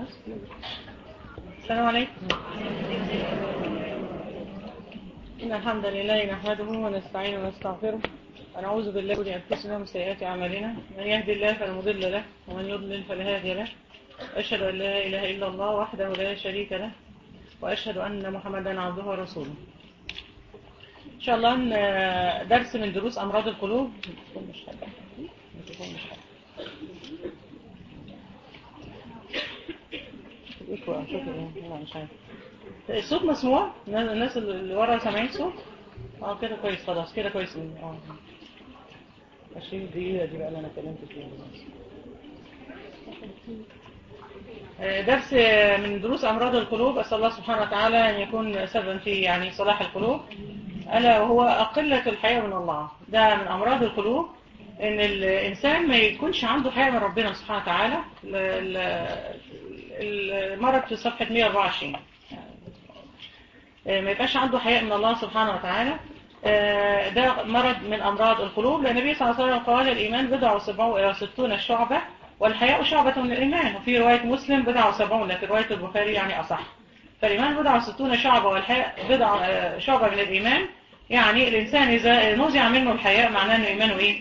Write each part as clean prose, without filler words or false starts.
السلام عليكم. إن الحمد لله نحمده ونستعينه ونستغفره ونعوذ بالله من أنفسنا ومن سيئات أعمالنا، من يهدي الله فلا مضل له ومن يضلل فلا هادي له. أشهد أن لا إله إلا الله وحده لا شريك له وأشهد أن محمدا عبده ورسوله. إن شاء الله درس من دروس أمراض القلوب. الصوت مسموع؟ الناس اللي ورا سامعين صوت؟ كده كويس، خلاص كده كويس. 20 دقيقة دي بقى اللي انا اتكلمت فيها. درس من دروس امراض القلوب. اسال الله سبحانه وتعالى ان يكون سببا في يعني صلاح القلوب، الا وهو قلة الحياء من الله. ده من امراض القلوب، ان الانسان ما يكونش عنده حياء من ربنا سبحانه وتعالى. المرض في صفحة 124، ما يبقاش عنده حياء من الله سبحانه وتعالى. ده مرض من أمراض القلوب، لأن النبي صلى الله عليه وسلم قال الإيمان 67 شعبة والحياء شعبة من الإيمان، وفي رواية مسلم 67، لكن رواية البخاري يعني أصح. فالإيمان 67 شعبة والحياء شعبة من الإيمان. يعني الإنسان إذا نزع منه الحياء معناه أنه إيمانه إيه؟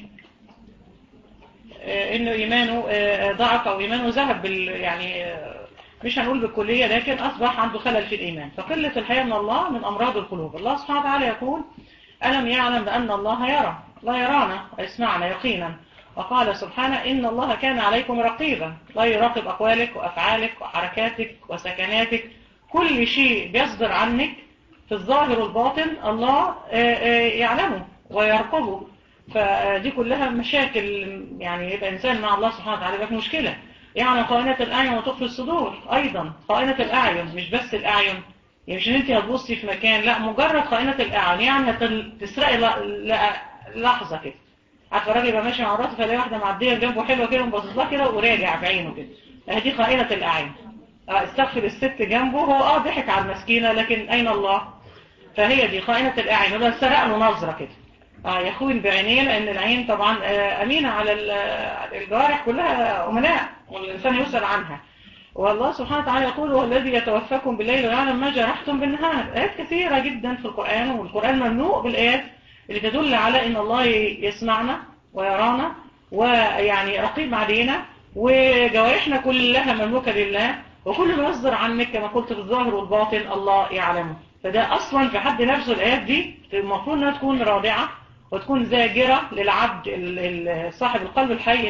إنه إيمانه ضعف أو إيمانه ذهب يعني مش هنقول بالكلية، لكن أصبح عنده خلل في الإيمان. فقلة الحياء من الله من أمراض القلوب. الله سبحانه وتعالى يقول ألم يعلم بأن الله يرى، لا يرانا ويسمعنا يقينا. وقال سبحانه إن الله كان عليكم رقيبا، لا يراقب أقوالك وأفعالك وحركاتك وسكناتك، كل شيء بيصدر عنك في الظاهر والباطن الله يعلمه ويرقبه. فدي كلها مشاكل، يعني يبقى إنسان مع الله سبحانه وتعالى يبقى في مشكلة. يعني خائنة الأعين وتخفي الصدور، أيضا خائنة الأعين مش بس الأعين، يعني مش ان انت هتبصي في مكان، لا مجرد خائنة الأعين، يعني هتسرقي لحظة كده. عارفه الراجل يبقى ماشي مع مراته فلاقي واحدة معدية جنبه حلوة كده ومبصص لها كده وراجع بعينه كده، دي خائنة الأعين. استغفر الست جنبه، هو ضحك على المسكينة لكن أين الله؟ فهي دي خائنة الأعين، وده سرق له نظرة كده. يخون بعينيه، لأن العين طبعا أمينة على الجوارح كلها، أمناء والإنسان يسأل عنها. والله سبحانه وتعالى يقول هو الذي يتوفاكم بالليل ويعلم ما جرحتم بالنهار. آيات كثيرة جدا في القرآن، والقرآن مملوء بالآيات اللي تدل على إن الله يسمعنا ويرانا ويعني رقيب علينا، وجوارحنا كلها مملوكة لله، وكل ما يصدر عنك كما قلت في الظاهر والباطن الله يعلمه. فده أصلا في حد نفسه الآيات دي المفروض أنها تكون رادعة وتكون زاجرة للعبد صاحب القلب الحي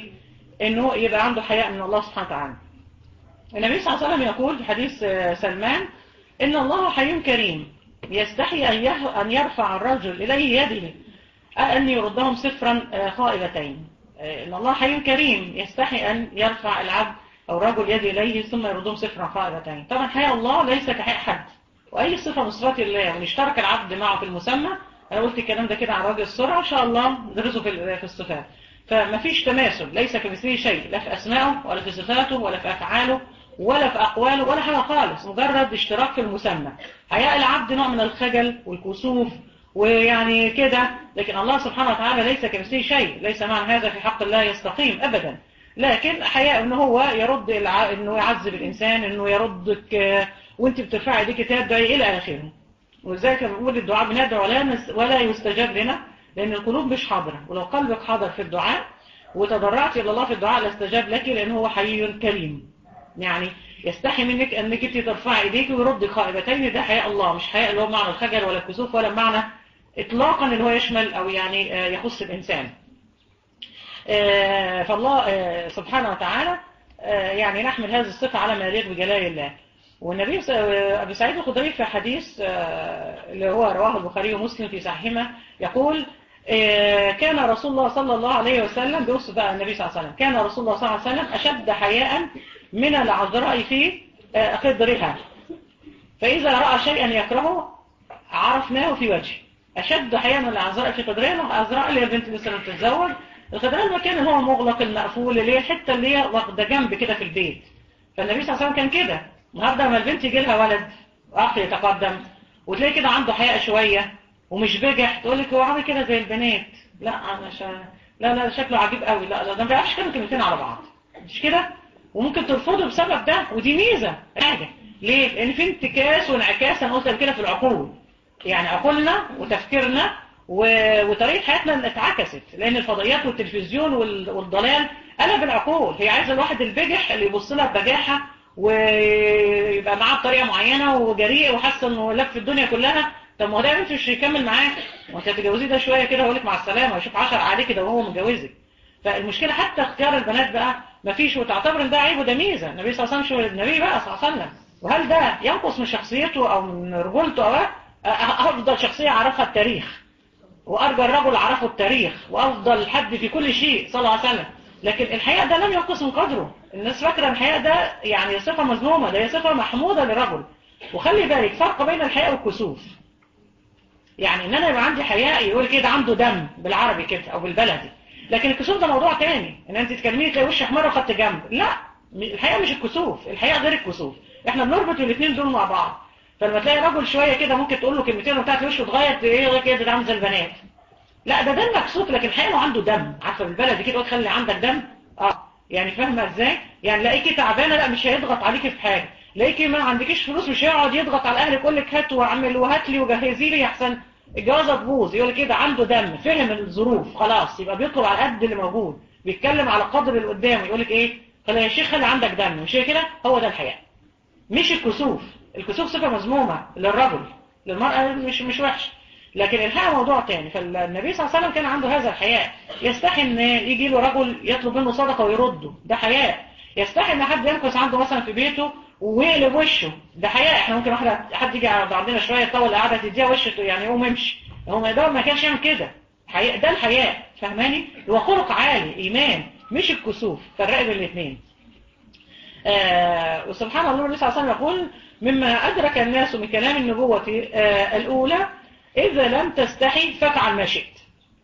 إنه يبقى عنده حياء من الله سبحانه وتعالى. النبي صلى الله عليه وسلم يقول في حديث سلمان إن الله حي كريم يستحي أن يرفع الرجل إليه يده أن يردهم صفرا خائبتين. إن الله حي كريم يستحي أن يرفع العبد أو الرجل يده إليه ثم يردهم صفرا خائبتين. طبعا حياء الله ليس كحياء حد، وأي صفة من صفات الله وإن اشترك العبد معه في المسمى. أنا قلت الكلام ده كده على وجه السرعة، إن شاء الله ندرسه في الصفات. فما فيش تماثل، ليس كمثله شيء، لا في أسمائه ولا في صفاته ولا في أفعاله ولا في أقواله ولا حاجة خالص، مجرد اشتراك في المسمى. حياء العبد نوع من الخجل والكسوف ويعني كده، لكن الله سبحانه وتعالى ليس كمثله شيء، ليس معنى هذا في حق الله يستقيم أبدا. لكن حياء إنه هو يرد إنه يعذب الإنسان، إنه يردك وانت بترفعي ايديك تدعي إلى آخره. ولذلك بنقول الدعاء بندعو ولا يستجاب لنا، لأن القلوب مش حاضرة، ولو قلبك حاضر في الدعاء وتضرعت إلى الله في الدعاء لاستجاب لك، لأنه هو حي كريم. يعني يستحي منك أنك انت ترفعي ايديك ويرد خائبتين. ده حياء الله، مش حياء اللي هو معنى الخجل ولا الكسوف ولا معنى إطلاقا اللي هو يشمل أو يعني يخص الإنسان. فالله سبحانه وتعالى يعني نحمل هذه الصفة على ما يليق بجلال الله. والنبي أبي سعيد الخدري في حديث اللي هو رواه البخاري ومسلم في صحيحهما يقول كان رسول الله صلى الله عليه وسلم، بيوصف بقى النبي صلى الله عليه وسلم، كان رسول الله صلى الله عليه وسلم أشد حياء من العذراء في خدرها، فإذا رأى شيئا يكرهه عرفناه في وجهه. أشد حياء من العذراء في خدرها، العذراء اللي هي البنت لسه بتتزوج، الخدرها المكان اللي هو مغلق المقفول، اللي هي الحته اللي هي واخده جنب كده في البيت. فالنبي صلى الله عليه وسلم كان كده. النهارده لما البنت يجي لها ولد اخ يتقدم وتلاقي كده عنده حياء شويه ومش بجح، تقول لك هو عامل كده زي البنات. لا انا لا شكله عجيب قوي، لا ده ما بيعرفش كلمه كلمتين على بعض، مش كده؟ وممكن ترفضه بسبب ده، ودي ميزة حاجة. ليه؟ لأن في انتكاس وانعكاس أنا قلت كده في العقول، يعني عقولنا وتفكيرنا وطريقة حياتنا اتعكست، لأن الفضائيات والتلفزيون والضلال قلب العقول. هي عايزة الواحد البجح اللي يبص لها ببجاحة ويبقى معاه بطريقة معينة وجريء وحاسس انه لف الدنيا كلها. طب ما هو ده مش يكمل معاه، وانت هتتجوزيه ده شوية كده هقول لك مع السلامة ويشوف 10 عليه كده وهو متجوزك. فالمشكلة حتى اختيار البنات بقى مفيش، وتعتبر ان ده عيب وده ميزة. النبي صلى الله عليه وسلم النبي بقى صلى الله عليه وسلم، وهل ده ينقص من شخصيته او من رجولته؟ او افضل شخصية عرفها التاريخ، وارجى الرجل عرفه التاريخ، وافضل حد في كل شيء صلى الله عليه وسلم. لكن الحقيقة ده لم ينقص من قدره. الناس فاكرة الحقيقة ده يعني صفة مذمومة، ده هي صفة محمودة للرجل. وخلي بالك فرق بين الحياء والكسوف. يعني ان انا يبقى عندي حياء يقول كده عنده دم بالعربي كده او بالبلدي، لكن الكسوف ده موضوع تاني. ان انت تكلميني تلاقي وش احمر وخدت جنب، لا، الحياء مش الكسوف، الحياء غير الكسوف. احنا بنربط الاثنين دول مع بعض. فلما تلاقي رجل شويه كده ممكن تقول له كلمتين وبتاع وشه اتغير، ايه كده ده عامل زي البنات، لا ده دم مكسوف. لكن الحقيقه لو عنده دم، عارفه بالبلدي كده تخلي عندك دم، يعني فاهمه ازاي؟ يعني لاقيكي تعبانه، لا مش هيضغط عليكي في حاجه. لاقيكي ما عندكيش فلوس، مش هيقعد يضغط على اهلك يقول لك هات واعمل وهات لي وجهزي لي احسن الجوازه تبوظ. يقول كده عنده دم، فهم الظروف خلاص، يبقى بيطلب على قد اللي موجود، بيتكلم على قدر اللي قدامه. يقول لك ايه، خلي يا شيخ خلي عندك دم، مش كده؟ هو ده الحياء، مش الكسوف. الكسوف صفه مذمومه للرجل، للمراه مش وحش، لكن الحياء موضوع تاني. فالنبي صلى الله عليه وسلم كان عنده هذا الحياء. يستحي ان يجي له رجل يطلب منه صدقه ويرده، ده حياء. يستحي ان حد يمكث عنده مثلا في بيته ويقلب وشه، ده حياء. احنا ممكن حد يجي عندنا شويه يطول قاعده تديها وشه يعني يقوم يمشي، هو ما كانش يعمل كده. حياء، ده الحياء، فاهماني؟ هو خلق عالي، ايمان، مش الكسوف. فرق بين الاثنين. وسبحان الله النبي صلى الله عليه وسلم يقول مما أدرك الناس من كلام النبوة الأولى إذا لم تستحي فافعل ما شئت.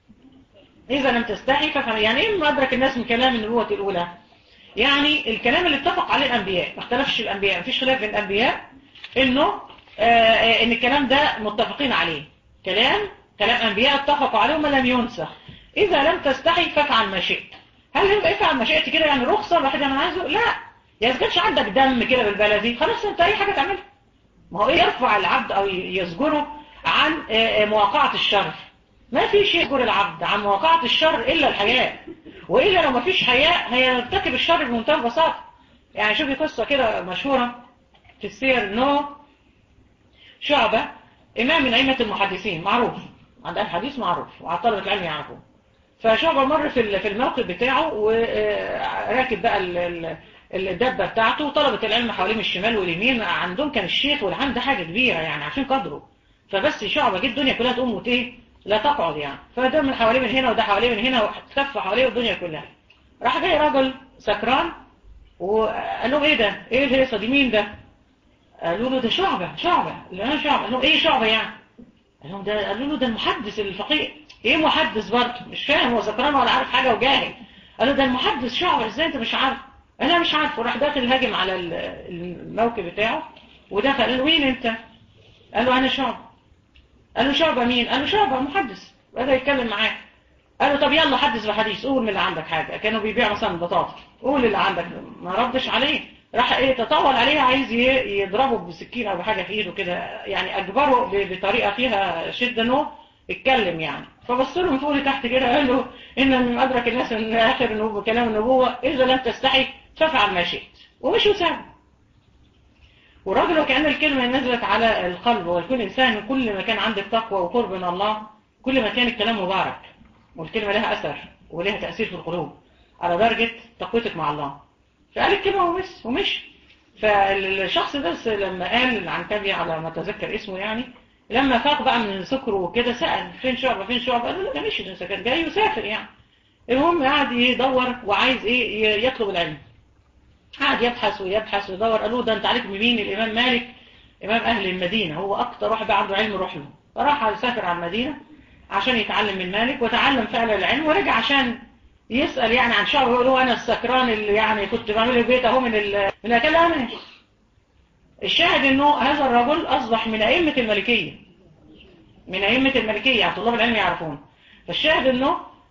إذا لم تستحي فافعل، يعني إيه مما أدرك الناس من كلام النبوة الأولى؟ يعني الكلام اللي اتفق عليه الأنبياء، ما اختلفش الأنبياء، مفيش خلاف بين الأنبياء إنه إن الكلام ده متفقين عليه، كلام أنبياء اتفقوا عليه وما لم ينسخ. إذا لم تستحي فافعل ما شئت. هل يبقى افعل ما شئت كده يعني رخصة الواحد أنا عايزه؟ لا، يا إذا كانش عندك دم كده بالبلدي خلاص انت اي حاجة تعملها. ما هو ايه يرفع العبد او يزجره عن مواقعة الشر؟ ما في شيء يزجر العبد عن مواقعة الشر الا الحياء، والا لو ما فيش حياء هيرتكب الشر بمنتهى البساطة. يعني شوفي قصة كده مشهورة في السير، انه شعبة امام من ائمة المحدثين معروف عند الحديث، معروف وعلى طلبة العلم يعرفوه. فشعبة مر في الموقف بتاعه وراكب بقى الدبة بتاعته، وطلبة العلم حواليه من الشمال واليمين. عندهم كان الشيخ والعام ده حاجة كبيرة يعني عشان قدره. فبس شعبة جه الدنيا كلها تقوم وتيه لا تقعد يعني، فده من حواليه من هنا وده حواليه من هنا وتلف حواليه والدنيا كلها. راح جاي راجل سكران وقال لهم ايه ده؟ ايه الهيصة دي؟ مين ده؟ قالوا له ده شعبة. قال له شعبة. قال لهم ايه شعبة يعني؟ قالوا له ده المحدث الفقيه. ايه محدث برضه؟ مش فاهم، هو سكران ولا عارف حاجة وجاهل. قال له ده المحدث شعبة، ازاي انت مش عارف؟ انا مش عارف. وراح داخل هاجم على الموكب بتاعه ودخل. قال له مين انت؟ قال له انا شعبة. قال له شعبة مين؟ قال له شعبة محدث. بدأ يتكلم معاه. قال له طب يلا حدث بحديث، قول من اللي عندك حاجة. كانوا بيبيعوا مثلا بطاطا، قول اللي عندك. ما ردش عليه، راح تطول عليه عايز يضربه بسكين او بحاجة في ايده كده، يعني اجبره بطريقة فيها شدة انه اتكلم يعني. فبص له من فوق لتحت كده قال له ان من ادرك الناس ان اخر كلام النبوة اذا لم تستحي فافعل ما شئت، ومش وسام. والراجل وكأن الكلمة نزلت على القلب. وكل انسان كل ما كان عندك تقوى وقرب من الله كل ما كان الكلام مبارك، والكلمة لها أثر ولها تأثير في القلوب على درجة تقويتك مع الله. فقال الكلمة ومش. فالشخص ده لما قال العنكبي على ما تذكر اسمه يعني، لما فاق بقى من سكره وكده سأل فين شعبة فين شعبة؟ قال له لا ده مش ده كان جاي يسافر يعني. المهم قاعد يدور وعايز ايه يطلب العلم. قاعد يبحث ويدور. قالوا ده انت عليك بمين؟ الإمام مالك إمام أهل المدينة، هو أكتر واحد بقى عنده علم روح له. فراح يسافر على المدينة عشان يتعلم من مالك، وتعلم فعلا العلم ورجع عشان يسأل يعني عن شعبه. يقول له أنا السكران اللي يعني كنت بعمله البيت أهو من أكلامه. الشاهد إنه هذا الرجل أصبح من أئمة الملكية، من أئمة الملكية يعني طلاب العلم يعرفون. فالشاهد إنه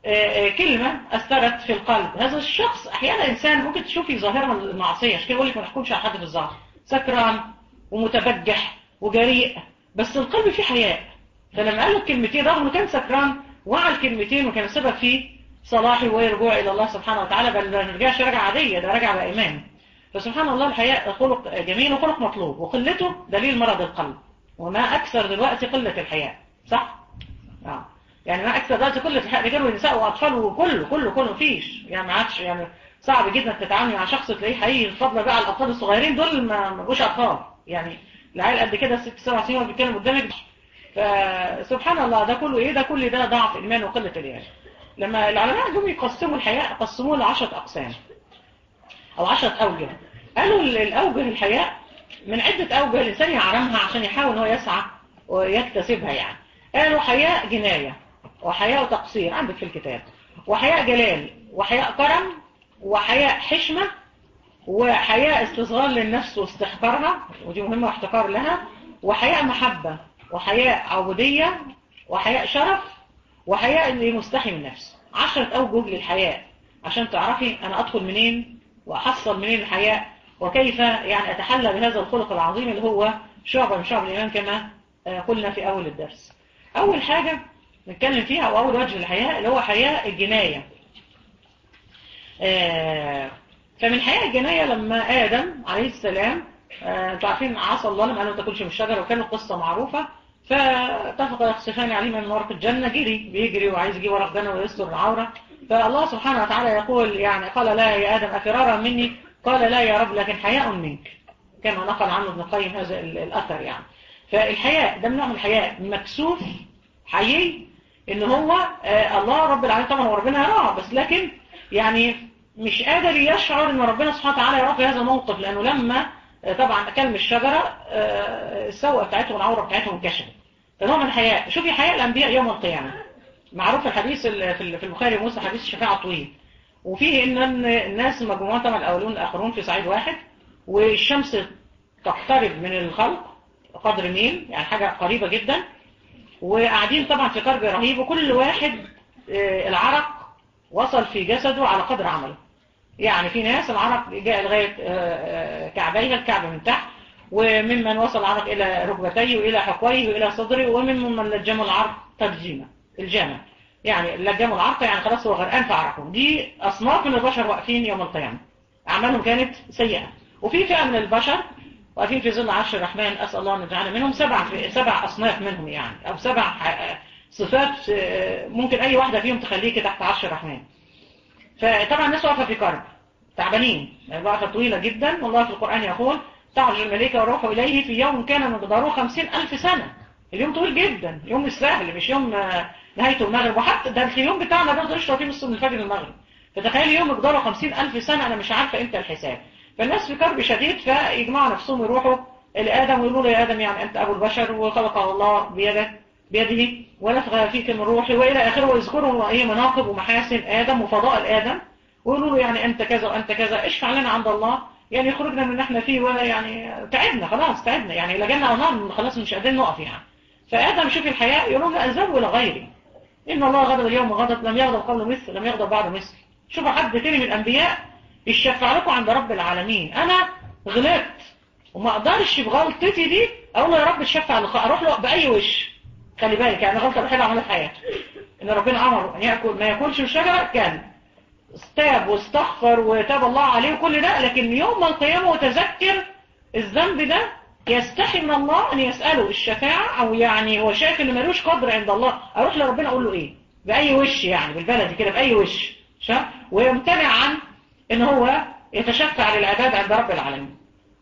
كلمة أثرت في القلب. هذا الشخص أحيانا إنسان ممكن تشوفي ظاهرها المعصية، عشان كده بقول لك ما نحكمش على حد في الظاهر، سكران ومتبجح وجريء بس القلب فيه حياء. فلما قال له الكلمتين رغم انه كان سكران وعى الكلمتين وكان السبب فيه صلاحي ورجوع إلى الله سبحانه وتعالى، بل ما رجعش رجعة عادية، ده رجع بإيمان. فسبحان الله الحياء خلق جميل وخلق مطلوب، وقلته دليل مرض القلب. وما أكثر دلوقتي قلة الحياء، صح؟ يعني ما أكثر دلوقتي قلة الحياء، رجال ونساء وأطفال وكله مفيش، يعني ما عادش، يعني صعب جدا تتعامل مع شخص تلاقيه حقيقي. الفضل بقى على الأطفال الصغيرين دول ما بقوش أطفال، يعني العيال قد كده 6-7 سنين وبيتكلم قدامك. فسبحان الله ده كله إيه؟ ده كل ده ضعف إيمان وقلة الإيمان. لما العلماء جم يقسموا الحياء قسموه ل10 أقسام أو 10 أوجه. قالوا الأوجه الحياء من عدة أوجه الإنسان يعلمها عشان يحاول هو يسعى ويكتسبها. يعني قالوا حياء جناية، وحياء تقصير عندك في الكتاب، وحياء جلال، وحياء كرم، وحياء حشمة، وحياء استصغار للنفس واستحقارها ودي مهمة واحتقار لها، وحياء محبة، وحياء عبودية، وحياء شرف، وحياء اللي مستحي من النفس. 10 أوجه للحياء عشان تعرفي أنا أدخل منين وأحصل منين الحياء، وكيف يعني أتحلى بهذا الخلق العظيم اللي هو شعبة من شعب الإيمان كما قلنا في أول الدرس. أول حاجة نتكلم فيها أو أول وجه الحياء اللي هو حياء الجناية. فمن حياء الجناية لما آدم عليه السلام انتوا عارفين عصى الله لما قال له ما تاكلش من الشجرة، وكانت القصة معروفة. فاتفق يخسفان عليه من ورق الجنة، بيجري وعايز يجي ورق جنة ويستر العورة. فالله سبحانه وتعالى يقول يعني قال لا يا آدم أفرارا مني؟ قال لا يا رب لكن حياء منك، كما نقل عنه ابن القيم هذا الأثر. يعني فالحياء ده من نوع من الحياء، مكسوف حيي ان هو الله رب العالمين طبعا هو ربنا يراه، بس لكن يعني مش قادر يشعر ان ربنا سبحانه وتعالى يراه في هذا الموقف، لانه لما طبعا اكل من الشجره السوءه بتاعتهم والعوره بتاعتهم انكشفت. فنوع من الحياء. شوفي حياء الانبياء يوم القيامه، معروف الحديث في البخاري ومسلم حديث الشفاعه الطويل، وفيه ان الناس مجموعه طبعا الاولون الاخرون في صعيد واحد، والشمس تقترب من الخلق قدر ميل، يعني حاجه قريبه جدا، وقاعدين طبعا في كرب رهيب، وكل واحد العرق وصل في جسده على قدر عمله. يعني في ناس العرق جاء لغاية كعبيها، الكعب من تحت، وممن وصل العرق إلى ركبتيه وإلى حقويه وإلى صدره، وممن لجموا العرق تلجيمة الجامع، يعني لجموا العرق يعني خلاص هو غرقان في عرقه. دي أصناف من البشر واقفين يوم القيامة أعمالهم كانت سيئة، وفي فئة من البشر واقفين في ظل عرش الرحمن، أسأل الله أن يجعلنا منهم. 7 أصناف منهم يعني، أو 7 صفات ممكن أي واحدة فيهم تخليك تحت عرش الرحمن. فطبعا الناس واقفة في كرب تعبانين، الوقفة طويلة جدا، والله في القرآن يقول تعرج الملائكة والروح إليه في يوم كان مقداره 50,000 سنة. اليوم طويل جدا، يوم مش سهل، مش يوم نهايته المغرب، وحتى ده اليوم بتاعنا برضه يشرب فيه نص من الفجر المغرب. فتخيل يوم مقداره 50,000 سنة، أنا مش عارفة إمتى الحساب. فالناس في كرب شديد، فيجمعوا نفسهم يروحوا لآدم ويقولوا له يا آدم يعني أنت أبو البشر وخلقه الله بيده ونفخ فيك من روحي وإلى آخره، ويذكروا أي مناقب ومحاسن آدم وفضائل آدم، ويقولوا له يعني أنت كذا وأنت كذا، اشفع لنا عند الله يعني يخرجنا من احنا فيه، ولا يعني تعبنا خلاص، تعبنا يعني لا جنة أو نار، خلاص مش قادرين نقف يعني. فآدم شوف الحياة يقول لهم لا أذهبوا إلى غيري، إن الله غضب اليوم غضب لم يغضب قبله مثل لم يغضب بعده مثل. شوفوا حد تاني من الأنبياء يشفع لكم عند رب العالمين، أنا غلطت وما أقدرش بغلطتي دي أقول له يا رب تشفع لك، أروح له بأي وش. خلي بالك يعني غلطة الوحيدة عملها في حياته إن ربنا أمر أن يأكل ما يأكلش من شجرة، كان استاب واستغفر وتاب الله عليه وكل ده، لكن يوم القيامة وتذكر الذنب ده يستحي من الله أن يسأله الشفاعة، أو يعني هو شايف إن ملوش قدر عند الله، أروح لربنا أقول له إيه بأي وش، يعني بالبلدي كده بأي وش ويمتنع عن إن هو يتشفع للعباد عند رب العالمين.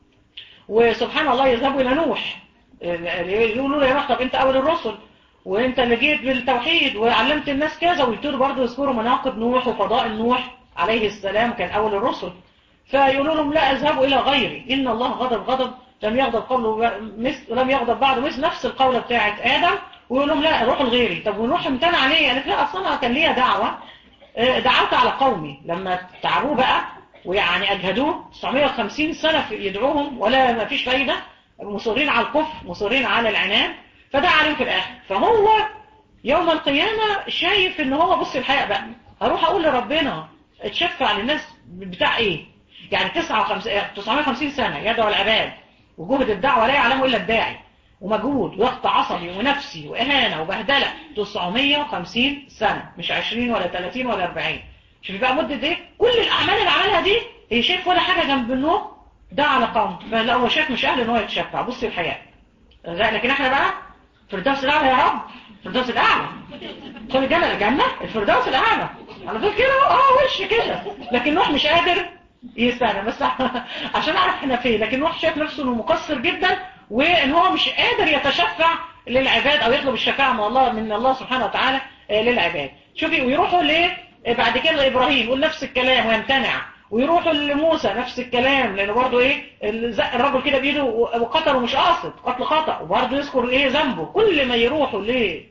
وسبحان الله يذهبوا إلى نوح يقولوا له يا نوح طب أنت أول الرسل وانت اللي جيت بالتوحيد وعلمت الناس كذا، ويبتدوا برضه يذكروا مناقب نوح وفضائل نوح عليه السلام كان اول الرسل. فيقولوا لهم لا اذهبوا الى غيري، ان الله غضب لم يغضب قبله مثل لم يغضب بعده مثل، نفس القوله بتاعت ادم. ويقول لهم لا روحوا لغيري. طب ونوح امتنع عليه؟ قالت لا اصلا انا كان ليا دعوه دعوت على قومي لما تعبوه بقى ويعني اجهدوه 950 سنه يدعوهم ولا ما فيش فايده، مصرين على الكفر مصرين على العناد، فدعا عليهم في الاخر. فهو يوم القيامة شايف ان هو بص الحقيقة بقى، اروح اقول لربنا اتشفع للناس بتاع ايه؟ يعني 950 سنة يدعو العباد، وجهد الدعوة لا يعلمه الا الداعي، ومجهود وضغط عصبي ونفسي واهانة وبهدلة 950 سنة، مش 20 ولا 30 ولا 40. شوف بقى مدة ايه؟ كل الاعمال اللي عملها دي هي شايف ولا حاجة جنب النوم ده على قوم، فلا هو شايف مش اهل ان هو يتشفع. بص الحياة، لكن احنا بقى الفردوس الاعلى يا رب، الفردوس الاعلى، خد الجنة الفردوس الاعلى على طول كده، وش كده. لكن نوح مش قادر يستنى بس عشان اعرف احنا فين. لكن نوح شايف نفسه انه مقصر جدا، وان هو مش قادر يتشفع للعباد او يطلب الشفاعة من الله سبحانه وتعالى للعباد. شوفي، ويروحوا ليه بعد كده لابراهيم يقول نفس الكلام ويمتنع، ويروحوا لموسى نفس الكلام، لانه برضه ايه زق الرجل كده بايده وقتله مش قاصد، قتل خطأ، وبرضه يذكر ايه ذنبه. كل ما يروحوا ليه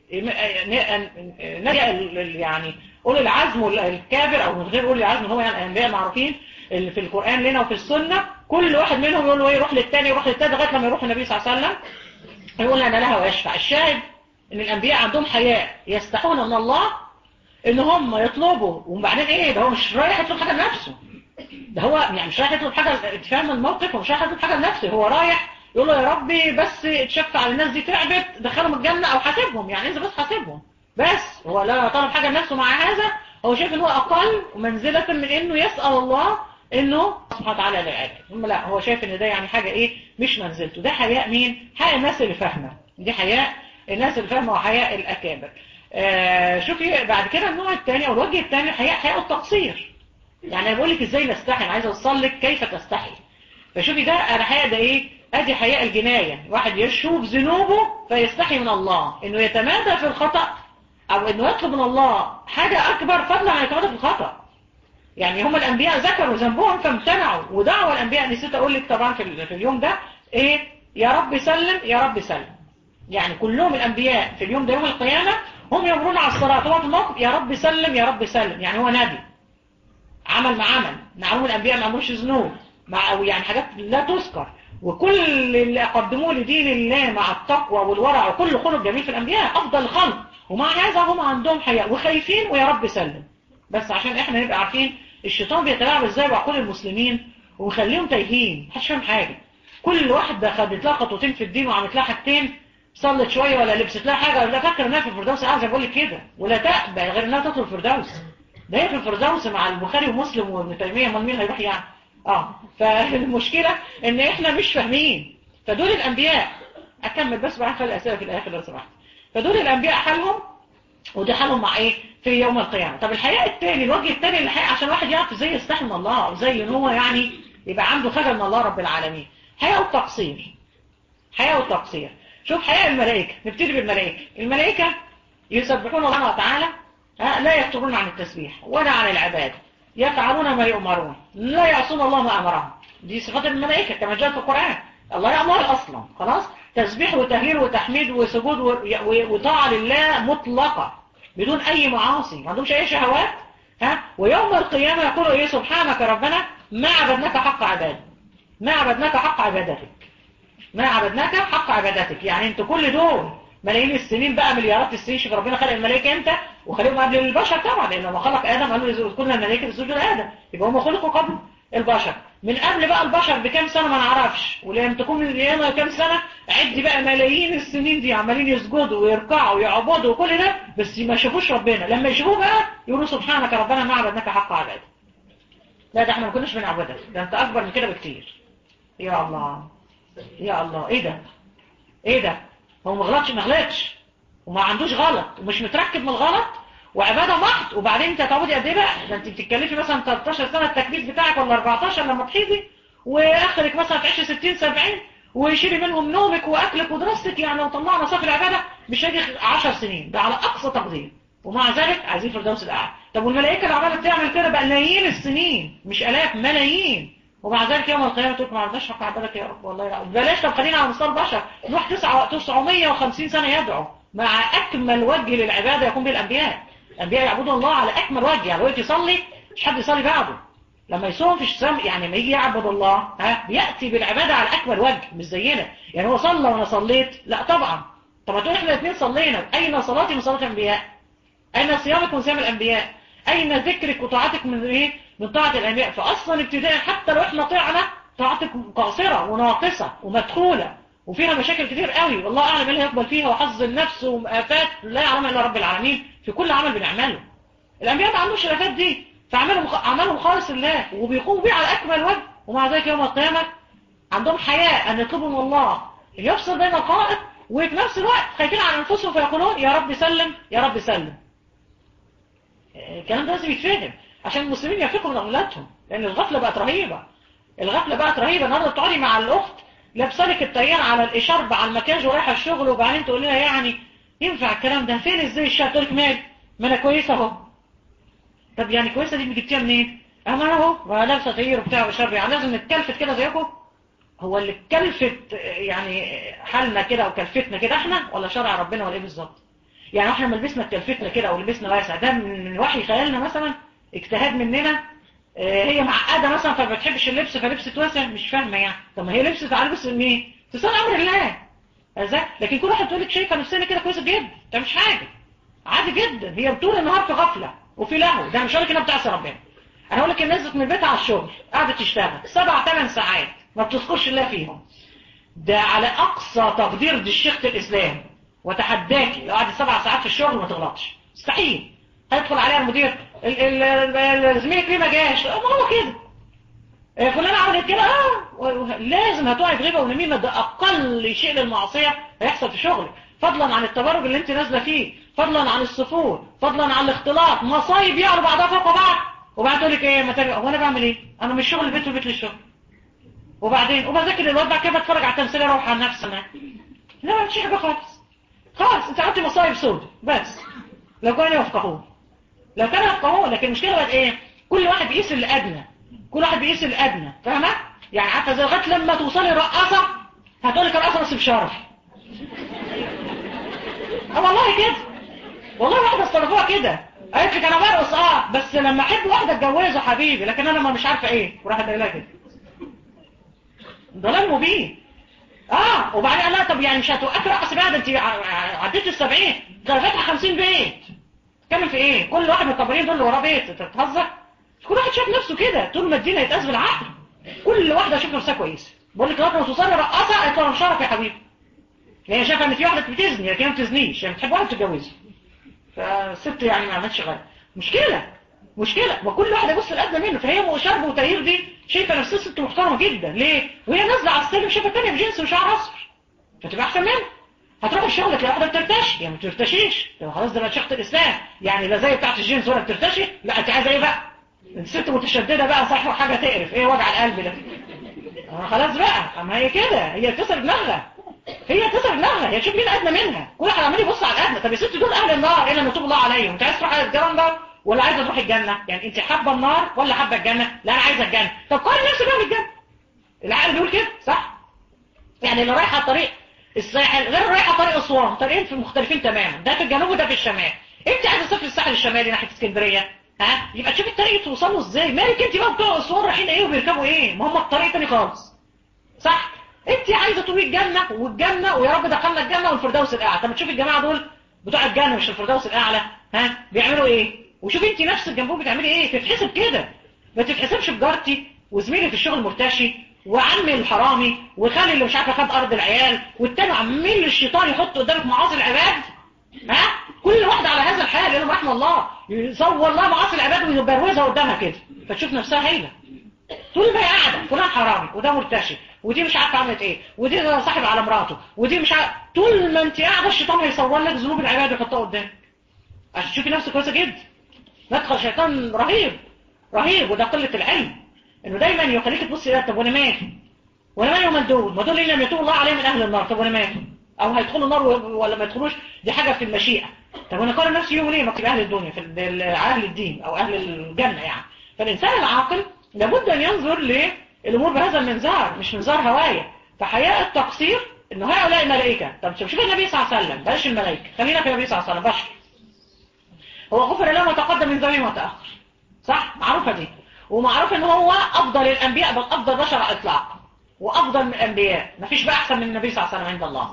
يعني قول العزم الكافر، او من غير قول العزم، هو يعني الانبياء معروفين اللي في القرآن لنا وفي السنة، كل واحد منهم يقول له ايه يروح للتاني يروح للتاني لغايه لما يروح النبي صلى الله عليه وسلم يقول انا لها ويشفع. الشاهد ان الانبياء عندهم حياء، يستحون من الله ان هم يطلبوا، وبعدين ايه ده هو مش رايح يطلب حاجه لنفسه، ده هو يعني مش رايح يطلب حاجه، تفهم الموقف، ومش رايح يطلب حاجه لنفسه، هو رايح يقول له يا ربي بس تشفع على الناس دي تعبت دخلهم الجنه او حاسبهم، يعني انت بس حاسبهم بس. هو لا طلب حاجه لنفسه، مع هذا هو شايف ان هو اقل منزله من انه يسال الله انه سبحانه وتعالى للعباد. لا هو شايف ان ده يعني حاجه ايه مش منزلته. ده حياء مين؟ حياء الناس اللي فاهمه، دي حياء الناس اللي فاهمه وحياء الاكابر. شوفي بعد كده النوع الثاني او الوجه الثاني حياء التقصير. يعني انا بقول لك ازاي نستحي، انا عايزه اوصل لك كيف تستحي. فشوفي ده انا حياء ده ايه؟ ادي حياء الجنايه، واحد يشوف ذنوبه فيستحي من الله انه يتمادى في الخطأ، او انه يطلب من الله حاجه اكبر فضلا عن يتمادى في الخطأ. يعني هم الانبياء ذكروا ذنبهم فامتنعوا، ودعوا الانبياء، نسيت اقول لك طبعا في اليوم ده ايه، يا رب سلم يا رب سلم. يعني كلهم الانبياء في اليوم ده يوم القيامه هم يمرون على الصراط، هو في الموقف يا رب سلم يا رب سلم. يعني هو نبي عمل ما عمل، معهم الانبياء ما عملوش ذنوب او يعني حاجات لا تذكر، وكل اللي قدموه لدين الله مع التقوى والورع وكل خلق جميل في الانبياء افضل الخلق، ومع هذا هم عندهم حياء وخايفين ويا رب سلم. بس عشان احنا نبقى عارفين الشيطان بيتلاعب ازاي بعقول المسلمين ومخليهم تايهين، محدش فاهم حاجه. كل واحده خدت لها خطوتين في الدين وعملت لها حاجتين، صلت شويه ولا لبست لها حاجه ولا فاكره انها في الفردوس الاعلى، بقول لك كده، ولا تقبل غير انها تدخل الفردوس. ده هي في الفردوس مع البخاري ومسلم وابن تيميه، امال مين هيروح يعني؟ فالمشكله ان احنا مش فاهمين. فدول الانبياء، اكمل بس بعد خلي الاسئله في الاخر لو سمحت. فدول الانبياء حالهم، وده حالهم مع ايه في يوم القيامه. طب الحياء الثاني، الوجه الثاني الحياء عشان واحد يعرف ازاي يستحي من الله، او زي ان هو يعني يبقى عنده خجل من الله رب العالمين. حياء التقصير، حياء التقصير. شوف حياء الملائكه، نبتدي بالملائكه. الملائكه يسبحون الله تعالى، لا يفترون عن التسبيح ولا عن العباد، يفعلون ما يؤمرون، لا يعصون الله ما أمرهم. دي صفات الملائكة كما جاء في القرآن. الله يأمر أصلا خلاص، تسبيح وتهليل وتحميد وسجود وطاعة لله مطلقة بدون أي معاصي، ما عندهمش أي شهوات. ويوم القيامة يقولوا إيه سبحانك ربنا ما عبدناك حق عبادك، ما عبدناك حق عبادتك، ما عبدناك حق عبادتك. يعني انتوا كل دول ملايين السنين بقى، مليارات السنين، شوف ربنا خلق الملائكه امتى وخلقهم قبل البشر طبعا، لان لما خلق ادم قال له كنا الملائكه اسجدوا لادم، يبقى هم خلقوا قبل البشر. من قبل بقى البشر بكام سنه ما نعرفش، ولما تكون من القيامه كام سنه عد بقى ملايين السنين دي عمالين يسجدوا ويركعوا ويعبدوا وكل ده، بس ما شافوش ربنا. لما يشوفوه بقى يقولوا سبحانك ربنا ما عبدناك حق عبادك. لا ده احنا ما كناش بنعبدك، ده انت اكبر من كده بكتير. يا الله يا الله، ايه ده ايه ده، هو ما غلطش وما عندوش غلط ومش متركب من الغلط وعباده محض. وبعدين انت تعودي قد ايه بقى، ده انت بتتكلفي مثلا 13 سنه التكليف بتاعك ولا 14 لما تحيضي، واخرك مثلا تعيشي 60 70 ويشيلي منهم نومك واكلك ودراستك، يعني لو طلعنا صافي العباده مش هيجي 10 سنين، ده على اقصى تقدير. ومع ذلك عايزين فردوس الاعلى. طب والملائكه اللي عماله تعمل كده بقى ملايين السنين، مش الاف، ملايين، ومع ذلك يوم القيامة تقول ما عملناش حق عبادك يا رب. والله لا بلاش، طب خلينا على مستوى البشر. نروح 950 سنة يدعو مع أكمل وجه للعبادة يكون به الأنبياء. الأنبياء يعبدون الله على أكمل وجه، يعني وقت يصلي مش حد يصلي بعده، لما يصوم فيش صيام، يعني لما يجي يعبد الله بيأتي بالعبادة على أكمل وجه، مش زينا يعني هو صلى وأنا صليت، لا طبعا طب هتقول احنا الاثنين صلينا، اين صلاتي من صلاه الانبياء؟ اين صيامك من صيام الانبياء؟ اين ذكرك وطاعتك من ايه؟ من طاعه الانبياء. فاصلا ابتداء حتى لو احنا طعنا، طاعتك قاصره وناقصه ومدخوله وفيها مشاكل كتير قوي، والله اعلم ايه اللي هيقبل فيها، وحظ النفس ومآفات لا يعلمها الا رب العالمين في كل عمل بنعمله. الانبياء ما عندوش الافات دي، فعملهم خالص لله وبيقوموا بيه على اكمل وجه، ومع ذلك يوم القيامه عندهم حياء ان يطلبوا من الله ان يفصل بين الخلائق، وفي نفس الوقت خايفين على انفسهم فيقولون يا رب سلم يا رب سلم. الكلام ده لازم يتفهم عشان المسلمين يفقوا من اولادهم، لان الغفله بقت رهيبه. الغفله بقت رهيبه. النهارده بتقعدي مع الاخت لابسه لك الطياره على الاشارب على المكياج ورايحه الشغل، وبعدين تقول لها يعني ينفع الكلام ده؟ فين ازاي الشهر؟ تقول لك مال، ما انا كويسه اهو. طب يعني كويسه دي جبتيها منين؟ اما انا اهو لابسه طياره وبتاع واشارب، يعني لازم نتكلفت كده زيكم؟ هو اللي اتكلفت يعني حالنا كده وكلفتنا كده احنا، ولا شرع ربنا، ولا ايه بالظبط؟ يعني احنا لما لبسنا اتكلفتنا كده او لبسنا واسع، ده من وحي خيالنا مثلا؟ اجتهاد مننا؟ هي معقده مثلا فما بتحبش اللبس فلبست واسع؟ مش فاهمه يعني. طب ما هي لبست على لبس مين؟ تصنع امر الله ازاي؟ لكن كل واحد تقول لك شايفه نفسنا كده كويسه جدا، ده مش حاجه، عادي جدا. هي طول النهار في غفله وفي لهو. ده مش هقول لك انها بتعصي ربنا، انا هقول لك الناس نزلت من بيتها على الشغل قاعده تشتغل 7-8 ساعات ما بتذكرش الله فيهم. ده على اقصى تقدير دي شيخة الاسلام، وتحداكي لو قعدت 7 ساعات في الشغل ما تغلطش، مستحيل. هيدخل عليها المدير زميلك ليه ما جاش؟ ما هو كده. فلان عملت كده لازم هتقعي في غيبه ونميمه. ده اقل شيء للمعصيه هيحصل في شغلك، فضلا عن التبرج اللي انت نازله فيه، فضلا عن السفور، فضلا عن الاختلاط، مصايب يعرض بعضها فوق بعض. وبعد تقول لك ايه؟ ما ترجع. هو انا بعمل ايه؟ انا من الشغل البيت والبيت للشغل، وبعدين وبذاكر الواد بعد كده بتفرج على التمثيليه اروح على نفسي انا. لا ما فيش حاجه خالص خالص. انت عملتي مصايب سودة بس. لو كانوا يفقهون، لو كانوا يفقهون. لكن المشكله بقت ايه؟ كل واحد بيقيس الادنى، كل واحد بيقيس الادنى، فاهمه؟ يعني عارفه زي لغايه لما توصلي رقاصه هتقول لك الرقاصه بس بشرف. والله كده، والله واحده استلفوها كده قالت لك انا برقص بس لما احب واحده اتجوزه حبيبي، لكن انا ما مش عارفه ايه، وراحت قايله كده. ضلال مبين. وبعدين قال لها طب يعني مش هتوقفي رقص بقى؟ ده انت عديتي ال70، ده فاتحه 50 بيت. تتكلم في ايه؟ كل واحد من الطبرين دول اللي وراه بيت، انت بتهزر؟ كل واحد شايف نفسه كده، طول ما الدين هيتقاس بالعقل. كل واحده شايفه نفسها كويسه. بقول لك لغايه ما توصلي رقاصه قالت له مش شرف يا حبيبي. هي شايفه ان في واحده بتزني لكن ما بتزنيش، يعني بتحب واحده تتجوزها. فالست يعني ما عملتش غير مشكله. مشكله. وكل واحد يبص الادنى منه. فهي شرب وتغيير دي شايفه نفسها ست محترمه جدا. ليه؟ وهي نازله على السلم شايفه الثانيه بجنس وشعر اصفر، فتبقى احسن منها. هتروح الشغل تلاقي واحده بترتشي، يعني ما بترتشيش، خلاص ده بقت شيخة الاسلام. يعني لا زي بتاعت الجنس ولا بترتشي. لا انت عايزه ايه بقى؟ الست متشدده بقى صح، حاجه تقرف. ايه وجع القلب ده؟ خلاص بقى. اما هي كده، هي تكسر دماغها، هي تكسر دماغها، هي تشوف مين ادنى منها. كل واحد عمال يبص على الادنى. طب يا ست دول اهل النار الا ان يتوب الله عليهم. انت عايز تروح الجنه ده ولا عايزه تروح الجنه؟ يعني انت حابه النار ولا حابه الجنه؟ لا انا عايزه الجنه. طب قارن نفسك بقى بالجنه. العقل بيقول كده صح؟ يعني اللي رايحه الطريق الساحل غير رايحه طريق اسوان، طريقين في مختلفين تماما، ده في الجنوب وده في الشمال. انت عايزه تسافر الساحل الشمالي ناحيه اسكندريه، يبقى تشوفي الطريق توصلوا ازاي. مالك انت بقى بتوع اسوان رايحين ايه وبيركبوا ايه؟ ما هم الطريق تاني خالص صح؟ انت عايزه تروحي الجنه والجنه ويا رب دخلنا الجنه والفردوس الاعلى. طب تشوفي الجماعه دول بتوع الجنه مش الفردوس الاعلى بيعملوا ايه؟ وشوفي انت نفسك جنبهم بتعملي ايه. تتحسب كده، ما تتحسبش بجارتي وزميلي في الشغل مرتشي وعمي الحرامي وخالي اللي مش عارفه خد ارض العيال والتاني عمال الشيطان يحط قدامك معاصي العباد. كل واحده على هذا الحال يقول رحمه الله يصور الله معاصي العباد ويبروزها قدامها كده، فتشوف نفسها هيله. طول ما هي قاعده فلان حرامي وده مرتشي ودي مش عارفه عملت ايه ودي صاحب على مراته ودي مش عارفه، طول ما انت قاعده الشيطان هيصور لك ذنوب العباد ويحطها قدامك عشان تشوفي نفسك كويسه جدا. مدخل شيطان رهيب رهيب. وده قله العلم، انه دايما يخليك تبصي طب وانا مالي؟ وانا مالي ومن دول؟ ما دول اللي لم يتوب الله عليهم من اهل النار. طب وانا مالي؟ او هيدخلوا النار ولا ما يدخلوش؟ دي حاجه في المشيئه. طب وانا قارن نفسي يوم ليه؟ ما في اهل الدنيا في اهل الدين او اهل الجنه يعني. فالانسان العاقل لابد ان ينظر للامور بهذا المنظار، مش منظار هوايه. فحياء التقصير انه هؤلاء ملائكه. طب شوف النبي صلى الله عليه وسلم، بلاش الملائكه، خلينا في النبي صلى الله عليه وسلم بشر. هو غفر له ما تقدم من ذنبه وما تاخر صح؟ معروفه دي. ومعروف ان هو افضل الانبياء بل افضل بشر على الاطلاق وافضل من الانبياء. مفيش بقى احسن من النبي صلى الله عليه وسلم عند الله.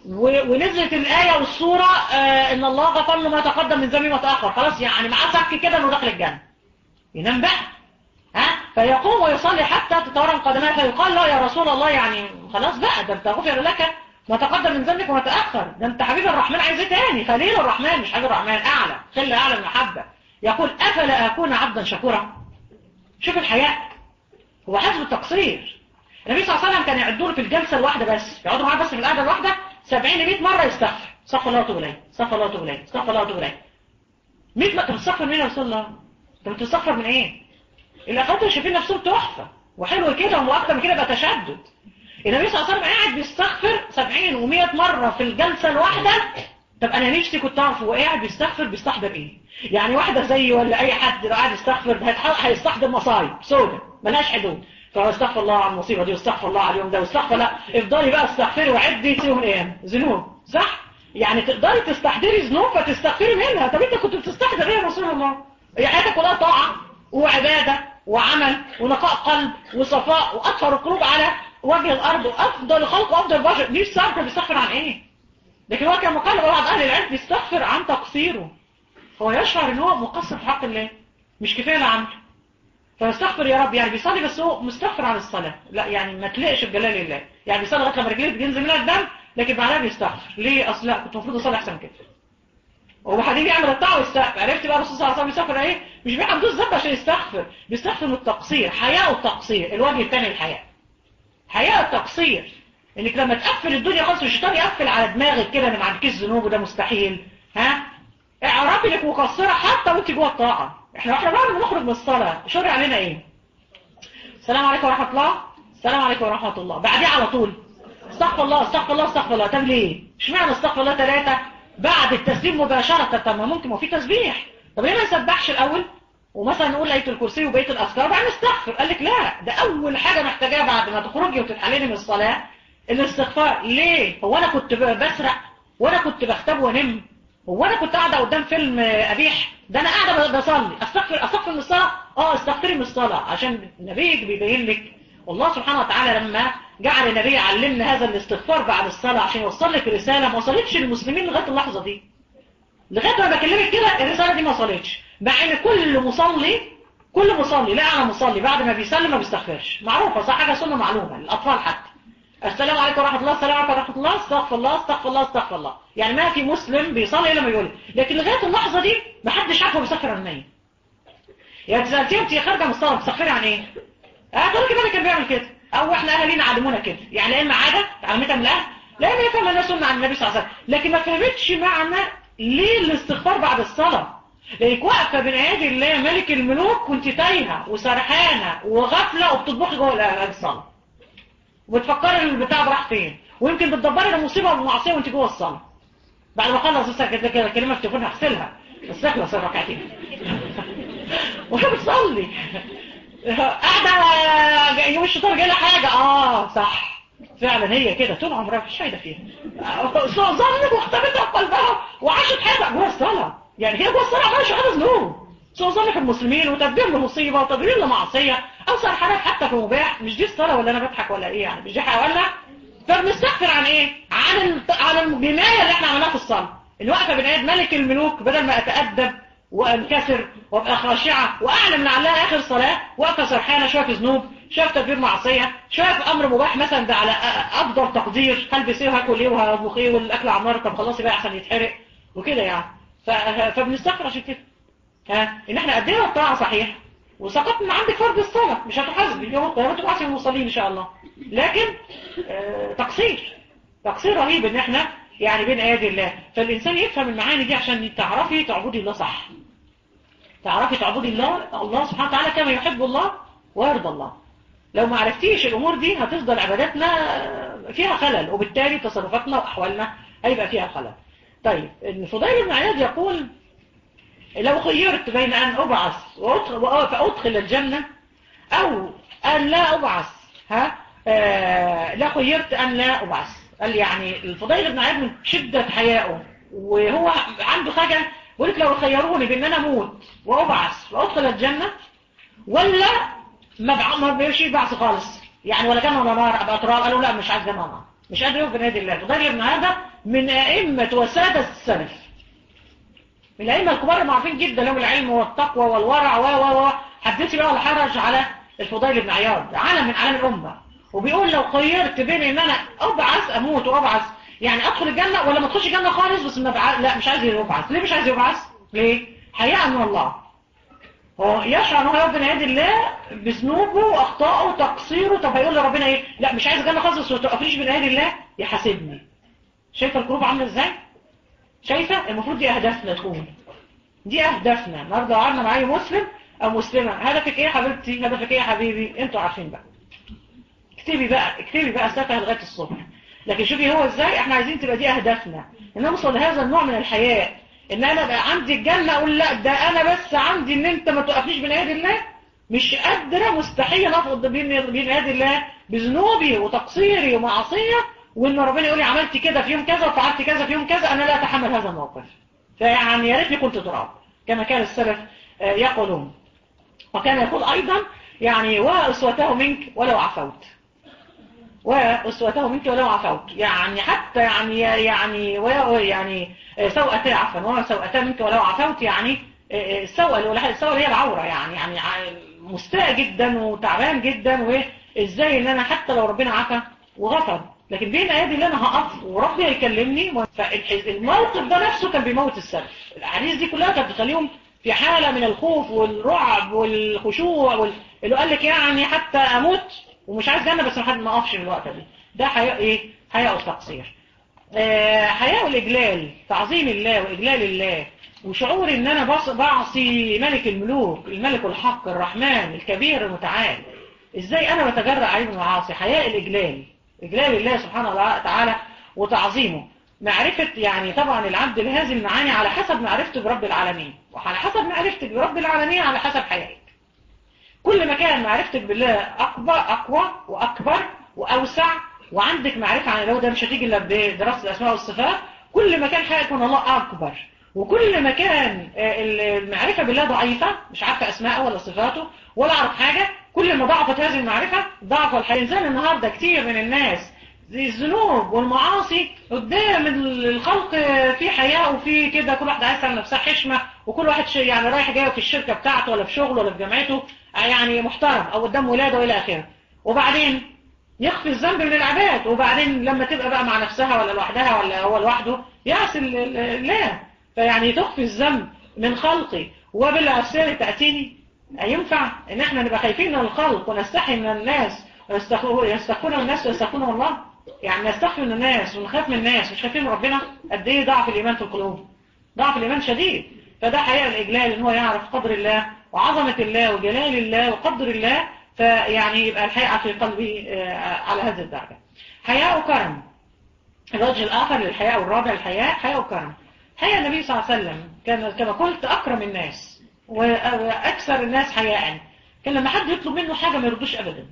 ونزلت الآية والسورة إن الله غفر له ما تقدم من ذنبه وما تأخر، خلاص يعني معاه صك كده إنه داخل الجنة، ينام بقى فيقوم ويصلي حتى تتورم قدماه، فيقال له يا رسول الله يعني خلاص بقى، ده انت غفر لك ما تقدم من ذنبك وما تأخر، ده انت حبيب الرحمن عايز ايه تاني، خليل الرحمن مش حبيب الرحمن، اعلى خلة اعلى المحبة. يقول افلا اكون عبدا شكورا. شوف الحياء، هو حسب التقصير. النبي صلى الله عليه وسلم كان يعدوا له في الجلسة الواحدة بس، يقعدوا معاه بس في القعدة الواحدة 70-100 مرة يستغفر، استغفر الله واتوب اليه، استغفر الله واتوب اليه، استغفر الله واتوب اليه. 100 مرة. طب بتستغفر مين يا رسول الله؟ انت بتستغفر من ايه؟ الأخوات شايفين نفسهم تحفة وحلو كده، وأكتر من كده بقى تشدد. النبي صلى الله عليه وسلم قاعد بيستغفر 70 و100 مرة في الجلسة الواحدة. طب أنا نفسي كنت أعرف هو قاعد بيستغفر بيستحضر إيه؟ يعني واحدة زيي ولا أي حد لو قاعد يستغفر هيستحضر مصايب سودة ملهاش حدود، فاستغفر الله على المصيبة دي، واستغفر الله على اليوم ده، واستغفر. لا، افضلي بقى استغفري وعدي يوم الأيام ذنوب، صح؟ يعني تقدري تستحضري ذنوب فتستغفري منها. طب أنت كنت بتستحضر إيه يا رسول الله؟ هي حياتك كلها طاعة وعبادة وعمل ونقاء قلب وصفاء وأطهر القلوب على وجه الأرض وأفضل الخلق وأفضل البشر، ليه الصبر بيستغفر عن إيه؟ لكن هو كما قال بعض أهل العلم بيستغفر عن تقصيره، هو يشعر إن هو مقصر في حق الله، مش كفاية العمل، فيستغفر يا رب. يعني بيصلي بس هو مستغفر عن الصلاة، لا يعني ما تلاقش بجلال الله، يعني بيصلي لغاية لما رجليه بينزل منها الدم، لكن بعدها بيستغفر ليه؟ أصل لا كنت المفروض أصلي أحسن كده. وبعدين يعمل الطاعة ويستغفر. عرفت بقى الرسول صلى الله عليه وسلم بيستغفر ايه؟ مش بيعمل دوس ذنب عشان يستغفر، بيستغفر من التقصير، حياء التقصير. الوجه الثاني الحياء، حياء التقصير، انك لما تقفل الدنيا خالص والشيطان يقفل على دماغك كده ان ما عندكيش ذنوب وده مستحيل، اعرفي انك مقصره حتى وانت جوه الطاعه. احنا بعد ما نخرج من الصلاه شرع علينا ايه؟ السلام عليكم ورحمه الله، السلام عليكم ورحمه الله، بعديه على طول استغفر الله استغفر الله استغفر الله. طب ليه؟ اشمعنى استغفر الله 3 بعد التسليم مباشرة؟ طب ما ممكن، ما في تسبيح، طب ليه ما نسبحش الأول ومثلا نقول آية الكرسي وبقية الأذكار بعد نستغفر؟ قال لك لا، ده أول حاجة محتاجاها بعد ما تخرجي وتتحللي من الصلاة الاستغفار. ليه؟ هو أنا كنت بسرق وأنا كنت بختب وانم، هو أنا كنت قاعدة قدام فيلم أبيح؟ ده أنا قاعدة بصلي، أستغفر من الصلاة؟ استغفري من الصلاة، عشان نبيك بيبين لك. والله سبحانه وتعالى لما جعل النبي يعلمنا هذا الاستغفار بعد الصلاة عشان يوصل لك رسالة ما وصلتش للمسلمين لغاية اللحظة دي، لغاية ما بكلمك كده الرسالة دي ما وصلتش، مع ان كل مصلي لا انا مصلي بعد ما بيسلم ما بيستغفرش، معروفة صح، حاجة سنة معلومة للأطفال حتى. السلام عليكم ورحمة الله، السلام عليكم ورحمة الله، استغفر الله استغفر الله استغفر الله، يعني ما في مسلم بيصلي الا ما يقول. لكن لغاية اللحظة دي ما حدش عارف هو بيستغفر عن ايه. يعني سألتيه انت خارجة من الصلاة بتستغفري عن ايه؟ تقول كده كان بيعمل كده، او احنا اهالينا علمونا كده، يعني اما عاده اتعلمتها من الاهل، لا ما يفهم الناس سنه عن النبي صلى الله عليه وسلم، لكن ما فهمتش معنى ليه الاستغفار بعد الصلاه. لانك واقفه بين ايادي الله ملك الملوك وانت تايهه وسرحانه وغافله وبتطبخي جوه الصلاه وبتفكري البتاع ده راح فين، ويمكن بتدبري المصيبه والمعصيه وانت جوه الصلاه. بعد ما خلص كده كلمه في تليفونها اغسلها بس اخلص الركعتين وهي بتصلي قاعدة يوم الشيطان جاي لها حاجة. صح فعلا هي كده طول عمرها مفيش فايدة فيها، ظنت واختبتها في قلبها وعاشت حياتها جوه الصلاة، يعني هي جوه الصلاة عمالة شهادة ذنوب، سوء ظن في المسلمين وتدبير لمصيبة وتدبير لمعصية أو سرحانات حتى في مباح. مش دي الصلاة ولا أنا بضحك ولا إيه؟ يعني مش دي ولا فبنستغفر عن إيه؟ عن الجناية اللي إحنا عملناها في الصلاة، اللي واقفة بنعيد ملك الملوك بدل ما أتأدب وانكسر وابقى خاشعة واعلم ان عليها اخر صلاة واقفة سرحانة شوية في ذنوب شوية في تدبير معصية شوية في امر مباح مثلا ده على افضل تقدير، هلبس ايه وهاكل ايه وهطبخ ايه والاكل على النار، طب خلاص بقى احسن يتحرق وكده يعني. فبنستغفر عشان كده ان احنا قدمنا الطاعة صحيح وسقطنا عندك فرض الصلاة، مش هتحاسبي يوم القيامة تبقى احسن المصلين ان شاء الله، لكن تقصير رهيب ان احنا يعني بين ايادي الله. فالانسان يفهم المعاني دي عشان تعرفي تعبدي الله صح، تعرفي تعبدي الله سبحانه وتعالى كما يحب الله ويرضى الله. لو ما عرفتيش الامور دي هتفضل عباداتنا فيها خلل، وبالتالي تصرفاتنا واحوالنا هيبقى فيها خلل. طيب الفضيل بن عياض يقول لو خيرت بين ان ابعث فادخل الجنة او ان لا ابعث لا خيرت ان لا ابعث. قال يعني الفضيل بن عياض من شدة حيائه وهو عنده خجل بيقول لك لو خيروني بان انا اموت وابعث وادخل الجنة ولا ما بيمشي بعث خالص، يعني ولا جنة ولا نار ابقى تراب، قالوا لا مش عايز جنة ولا نار، مش قادر يقف بين يدي الله. الفضيل بن هذا من ائمه وساده السلف، من الائمه الكبار المعروفين جدا لهم العلم والتقوى والورع و حدثي بقى ولا حرج على الفضيل بن عياض، عالم من اعلام الامه. وبيقول لو خيرت بين ان انا ابعث اموت وابعث، يعني ادخل الجنه ولا ما ادخلش الجنه خالص، بس لا مش عايز يبعث. ليه مش عايز يبعث؟ ليه؟ حياء من الله. هو يشعر ان هو يقف بين يد الله بذنوبه واخطائه وتقصيره. طب هيقول لربنا ايه؟ لا مش عايز الجنه خالص، بس ما توقفليش بين يد الله يحاسبني. شايفه القلوب عامله ازاي؟ شايفه؟ المفروض دي اهدافنا تكون، دي اهدافنا. النهارده قعدنا مع اي مسلم او مسلمه، هدفك ايه يا حبيبتي؟ هدفك ايه يا حبيبي؟ انتوا عارفين بقى. اكتبي بقى سافه لغايه الصبح. لكن شوفي هو ازاي. احنا عايزين تبقى دي اهدافنا، ان نوصل لهذا النوع من الحياء، ان انا بقى عندي الجنه اقول لا ده انا بس عندي ان انت ما توقفنيش بين يد الله. مش قادره، مستحيل افضل بين يد الله بذنوبي وتقصيري ومعصيه، وان ربنا يقول لي عملت كده في يوم كذا وفعلت كذا في يوم كذا، انا لا اتحمل هذا الموقف. فيعني يا ريتني كنت تراب كما كان السلف يقولون. وكان يقول ايضا يعني واسوته منك ولو عفوت، وأسوته منك ولو عفوت. يعني حتى يعني سوءتا عفوا وما سوءتا منك ولو عفوت. يعني السوء هي العورة. يعني مستاء جدا وتعبان جدا، وازاي ان انا حتى لو ربنا عفا وغفر، لكن بين ايدي اللي انا هقف وربي هيكلمني. فالموقف ده نفسه كان بيموت السلف. الاحاديث دي كلها كانت بتخليهم في حالة من الخوف والرعب والخشوع اللي قال لك يعني حتى اموت ومش عايز جنة بس ما اقفش في الوقت دي. ده حياء ايه؟ حياء والتقصير. حياء الاجلال، تعظيم الله واجلال الله، وشعور ان انا بعصي ملك الملوك، الملك الحق الرحمن الكبير المتعال. ازاي انا بتجرأ عليه بالمعاصي؟ حياء الاجلال، اجلال الله سبحانه وتعالى وتعظيمه. معرفة يعني طبعا العبد بهذه المعاني على حسب معرفته برب العالمين، وعلى حسب معرفتك برب العالمين على حسب حيائك. كل ما كان معرفتك بالله أقوى وأكبر وأوسع، وعندك معرفة عن الله، ده مش هتيجي إلا بدراسة الأسماء والصفات، كل ما كان حقك من الله أكبر. وكل ما كان المعرفة بالله ضعيفة، مش عارفة أسماءه ولا صفاته ولا أعرف حاجة، كل ما ضعفت هذه المعرفة ضعف الحياة. إنسان النهاردة كتير من الناس الذنوب والمعاصي قدام الخلق في حياة وفي كده، كل واحد عايز تعمل نفسها حشمة، وكل واحد يعني رايح جاي في الشركة بتاعته ولا في شغله ولا في جامعته يعني محترم او قدام ولاده والى اخره، وبعدين يخفي الذنب من العباد، وبعدين لما تبقى بقى مع نفسها ولا لوحدها ولا هو لوحده يعصي الله. فيعني تخفي الذنب من خلقي وبالعصيان تأتيني. ينفع ان احنا نبقى خايفين من الخلق ونستحي من الناس ويستخفون من الناس ويستخفون من الله؟ يعني نستخفي من الناس ونخاف من الناس مش خايفين من ربنا؟ قد ايه ضعف الايمان في القلوب، ضعف الايمان شديد. فده حقيقة الاجلال، ان هو يعرف قدر الله وعظمة الله وجلال الله وقدر الله، فيعني يبقى الحياء في قلبي على هذه الدرجة. حياء وكرم. الوجه الآخر للحياء والرابع الحياء حياء وكرم. حياء النبي صلى الله عليه وسلم كان كما قلت أكرم الناس وأكثر الناس حياء. كان لما حد يطلب منه حاجة ما يردوش أبدا.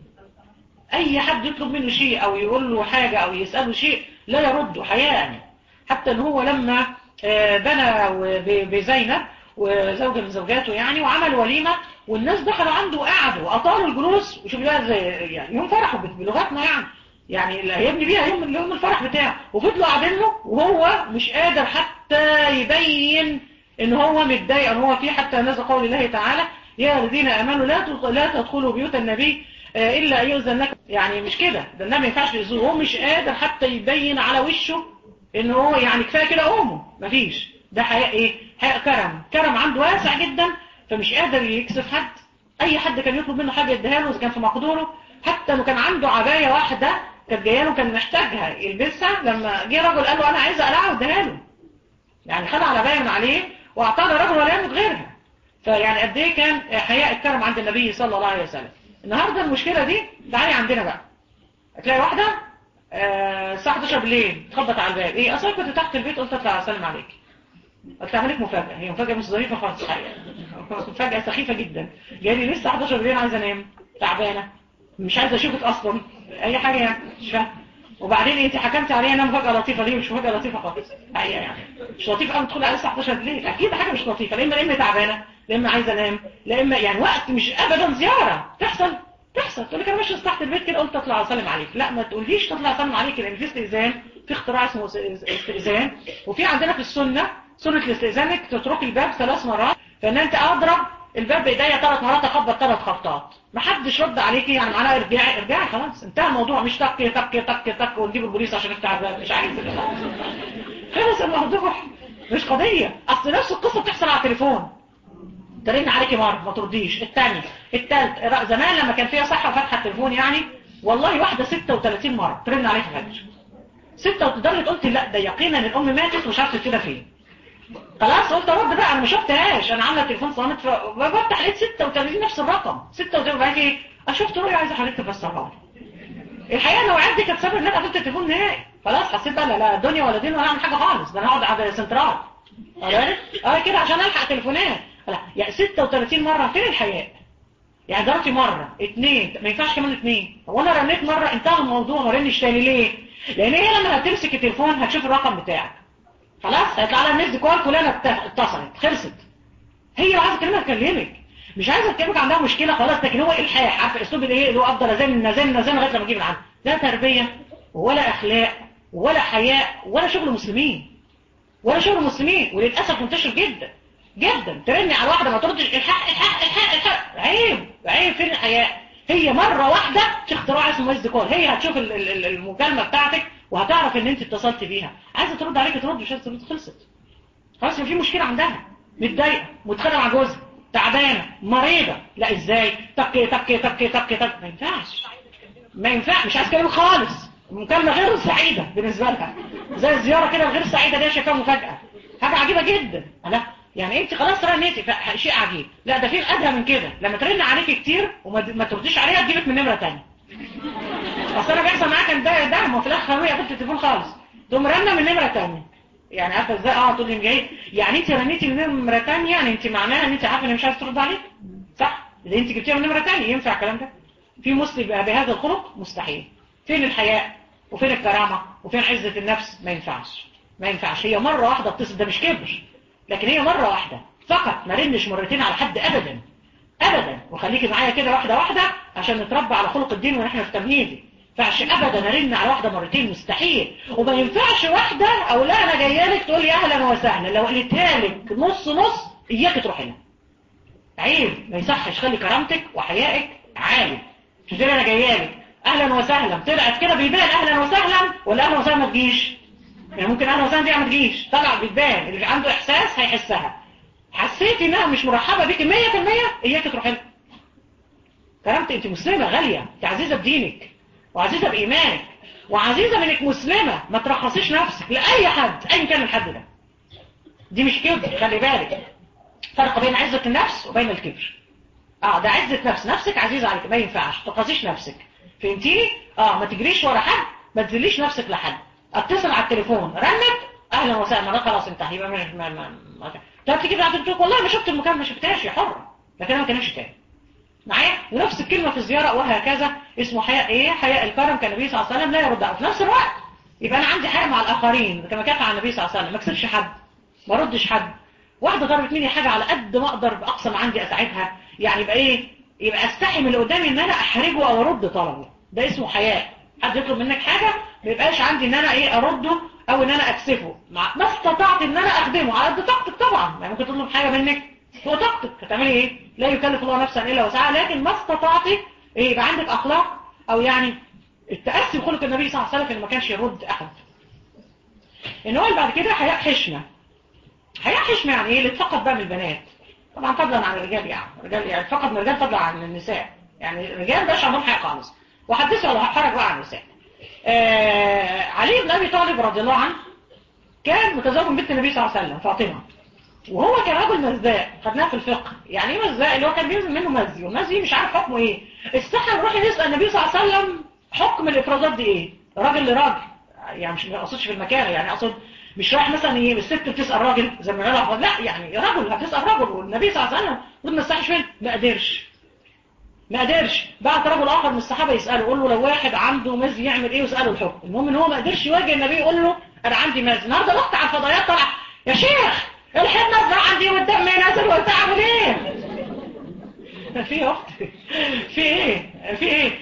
أي حد يطلب منه شيء أو يقول له حاجة أو يسأله شيء لا يرده حياء. حتى أن هو لما بنى بزينب وزوجة من زوجاته يعني، وعمل وليمة والناس دخلوا عنده وقعدوا وأطالوا الجلوس، وشوف بقى زي يعني يوم فرحه بلغتنا يعني اللي هيبني بيها يوم الفرح بتاعه، وفضلوا قاعدين له وهو مش قادر حتى يبين ان هو متضايق ان هو فيه. حتى نزل قول الله تعالى يا الذين امنوا لا تدخلوا بيوت النبي الا ان يؤذن لكم. يعني مش كده، ده النبي ما ينفعش يؤذوه، هو مش قادر حتى يبين على وشه ان هو يعني كفايه كده قومه، مفيش. ده حياء ايه؟ حياء كرم عنده واسع جدا، فمش قادر يكسف حد. اي حد كان يطلب منه حاجه يديها له اذا كان في مقدوره. حتى انه كان عنده عبايه واحده كانت جايه له كان محتاجها يلبسها، لما جه رجل قال له انا عايز اقلعها واديها له، يعني خلع العبايه من عليه واعطاها الرجل ولا يملك غيرها. فيعني قد ايه كان حياء الكرم عند النبي صلى الله عليه وسلم. النهارده المشكله دي تعالي عندنا بقى، هتلاقي واحده الساعه 11 بالليل تخبط على الباب، ايه اصلا كنت تحت البيت قلت اطلع اسلم عليك. هتعمل لك مفاجاه، هي مفاجاه مش ظريفه خالص الحقيقه، مفاجاه سخيفه جدا. جاي لي لسه 11 بالليل عايزه انام تعبانه مش عايزه اشوفك اصلا اي حاجه يعني مش فاهم. وبعدين انت حكمتي عليها انها مفاجاه لطيفه، ليه مش مفاجاه لطيفه خالص الحقيقه يعني مش لطيفه قوي تدخلي على الساعه 11 بالليل، اكيد حاجه مش لطيفه. لا اما تعبانه لا اما عايزه انام لا اما يعني وقت مش ابدا زياره تحصل بتحصل، تقول لك انا ماشي تحت البيت كده قلت اطلع اسلم عليك. لا ما تقوليش تطلع اسلم عليك، لان في استئذان، في اختراع اسمه استئذان، وفي عندنا في السنه سنه الاستئذان تترك الباب 3 مرات، فان انت اضرب الباب بايديا 3 مرات، اخبط 3 خبطات، ما حدش رد عليكي، يعني معناها ارجعي ارجعي، خلاص انتهى الموضوع، مش تك تك تك تك ونجيب البوليس عشان يفتح الباب، مش عايز خلص الموضوع، مش قضيه. اصل نفس القصه بتحصل على التليفون، ترن عليكي مرة ما ترديش، الثاني الثالث، زمان لما كان فيها صحة وفتحة التليفون يعني، والله واحدة 36 مرة ترن عليك فجر 6، وتدرت قلت لا ده يقينا الام ماتت ومش عارفه كده فين. خلاص قلت ارد بقى، انا ما شفتهاش، انا عامله التليفون صامت، فبفتح لقيت 36 نفس الرقم 36، بقى ايه اشوفت روحي عايزه حضرتك تفسرها لي. الحقيقه لو عندي كانت سبب ان انا قفلت التليفون نهائي، خلاص حسيت بقى لا دنيا ولا دين ولا اعمل حاجه خالص، ده انا هقعد على سنترال كده عشان الحق تليفونات. لا يعني 36 مرة فين الحياء؟ يعني ضربتي مرة 2، ما ينفعش كمان 2، هو انا رنيت مرة انتهى الموضوع، ما رنش تاني ليه؟ لان هي لما هتمسك التليفون هتشوف الرقم بتاعك، خلاص هيطلع لها الناس دي كوال فلانة اتصلت خلصت، هي لو عايزه تكلمك تكلمك، مش عايزه تكلمك عندها مشكلة خلاص، لكن هو الحاح، عارفه اسلوب الايه اللي هو افضل ازن لغايه لما اجيب العنه، لا تربية ولا اخلاق ولا حياء ولا شغل مسلمين، ولا شغل مسلمين، وللاسف منتشر جدا جدا. ترني على واحده ما تردش، الحق الحق الحق الحق، عيب عيب، فين الحياء؟ هي مره واحده في اختراع اسمه ويز كول، هي هتشوف المكالمه بتاعتك وهتعرف ان انت اتصلت بيها، عايزه ترد عليك ترد، مش عايزه ترد خلصت، خلاص في مشكله عندها، متضايقه، متخانقه مع جوزها، تعبانه، مريضه، لا ازاي تك تك تك تك تك، ما ينفعش ما ينفعش، مش عايز كلام خالص، المكالمه غير سعيده بالنسبه لها، زي الزياره كده الغير سعيده دي شايفاها مفاجاه، حاجه عجيبه جدا. لا يعني انت خلاص رنيتي شيء عجيب، لا ده في الادهى من كده، لما ترن عليك كتير وما ترديش عليها تجيبك من نمره ثانيه. اصل انا بيحصل معايا كان ده ما في الاخر خويه قفلت التليفون خالص، تقوم رنه من نمره ثانيه، يعني عارفه ازاي؟ تقول لي جاي، يعني انت رنيتي من نمره ثانيه، يعني انت معناها ان انت عارفه ان مش عايزه ترد عليك، صح؟ اللي انت جبتيها من نمره ثانيه، ينفع الكلام ده؟ في مسلم بهذا الخلق مستحيل. فين الحياء وفين الكرامه وفين عزه النفس؟ ما ينفعش ما ينفعش. هي مره واحده اتصل، ده مش كبر، لكن هي مره واحده فقط، ما رنش مرتين على حد ابدا ابدا. وخليكي معايا كده واحده واحده عشان نتربى على خلق الدين ونحن في تمهيدي. ما ينفعش ابدا ارن على واحده مرتين، مستحيل. وما ينفعش واحده او لا انا جايه لك تقول لي اهلا وسهلا، لو قلتها لك نص نص اياك تروحي لها، عيب، ما يصحش، خلي كرامتك وحيائك عالي. مش انا جايه لك اهلا وسهلا طلعت كده بيبان اهلا وسهلا، ولا اهلا وسهلا ما تجيش، يعني ممكن اهلا وسهلا دي ما تجيش، طلع بيبان، اللي عنده احساس هيحسها، حسيتي انها مش مرحبه بيك 100% اياك تروحي لها. كرامتك، انت مسلمه غاليه، انت عزيزه بدينك وعزيزه بايمانك وعزيزه منك مسلمه، ما ترخصيش نفسك لاي حد ايا كان الحد ده، دي مش كبر، خلي بالك فرق بين عزه النفس وبين الكبر. ده عزه نفس، نفسك عزيزه عليك، ما ينفعش ترخصيش نفسك، فهمتيني؟ ما تجريش ورا حد، ما تذليش نفسك لحد. اتصل على التليفون رنت اهلا وسهلا، ده خلاص انتهى، يبقى طب تيجي بعد تقول والله ما شفت المكالمه، ما شفتهاش، يا حره، لكن انا ما كانش تاني معايا. ونفس الكلمه في الزياره وهكذا، اسمه حياء ايه؟ حياء الكرم. كان النبي صلى الله عليه وسلم لا يرد، في نفس الوقت يبقى انا عندي حياء مع الاخرين كما كان على النبي صلى الله عليه وسلم، ما اكسبش حد، ما ردش حد. واحده طلبت مني حاجه على قد ما اقدر باقصى ما عندي اساعدها، يعني يبقى ايه؟ يبقى استحي من اللي قدامي ان انا احرجه او ارد طلبه، ده اسمه حياء. حد يطلب منك حاجه ما يبقاش عندي ان انا ايه ارده او ان انا اكسفه، ما استطعت ان انا اخدمه على قد طاقتك طبعا، يعني ممكن تطلب حاجه منك فوق طاقتك، هتعملي ايه؟ لا يكلف الله نفسا الا وسعها، لكن ما استطعتي ايه يبقى عندك اخلاق، او يعني التاسي بخلق النبي صلى الله عليه وسلم انه ما كانش يرد احد. النوع اللي بعد كده حياء حشمه. حياء حشمه يعني ايه؟ اللي اتفقد بقى من البنات، طبعا فضلا عن الرجال، يعني الرجال يعني فقط من الرجال فضلا عن النساء، يعني الرجال مش عندهم حياء خالص. وحدثوا ولا حرج بقى عن النساء. علي بن ابي طالب رضي الله عنه كان متزوج من بنت النبي صلى الله عليه وسلم فاطمه، وهو كان رجل مزاء، خدناه في الفقه، يعني ايه مزاء؟ اللي هو كان بينزل منه مزي، والمزي مش عارف حكمه ايه. السحر يروح يسال النبي صلى الله عليه وسلم حكم الافرازات دي ايه، راجل لراجل، يعني مش اقصدش في المكان، يعني اقصد مش رايح مثلا ايه الست بتسال راجل زي ما قالها، لا يعني رجل هتسال رجل، والنبي صلى الله عليه وسلم المفروض ما يستحيش فين، ما قدرش بعت رجل اخر من الصحابه يساله، يقول له لو واحد عنده مزي يعمل ايه، ويساله الحكم. المهم ان هو ما قدرش يواجه النبي يقول له انا عندي مزي. النهارده الاخت على الفضائيات طلع يا شيخ الحين نزل عندي والدم نازل، وانت عامل ايه؟ في اخت في ايه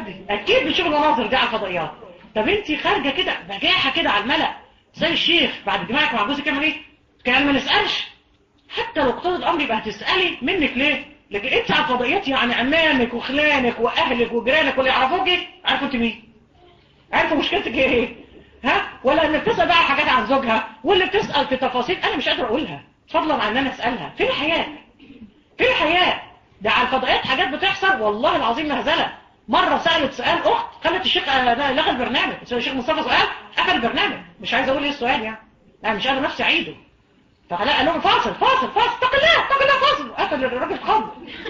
دي اكيد بتشوف المناظر دي على الفضائيات. طب انت خارجه كده بجاحه كده على الملأ زي الشيخ بعد جماعك مع جوزك، يعمل ايه؟ كان ما نسالش، حتى لو اقتضى الامر يبقى هتسالي منك ليه؟ لكن انت على الفضائيات يعني عمامك وخلانك واهلك وجيرانك واللي يعرفوكي عارفوا انت مين، عارفوا مشكلتك ايه، ها؟ ولا اللي بتسال بقى حاجات عن زوجها، واللي بتسال في تفاصيل انا مش قادر اقولها فضلا عن ان انا اسالها. فين الحياه؟ فين الحياه؟ ده على الفضائيات حاجات بتحصل والله العظيم مهزله. مره سالت سؤال اخت خلت الشيخ لغى البرنامج، الشيخ مصطفى سؤال قفل البرنامج، مش عايز اقول ايه السؤال يعني، انا مش قادر نفسي اعيده. فخلاها قال لهم فاصل فاصل فاصل، اتق الله اتق الله، فاصل، وقفل الراجل خالص.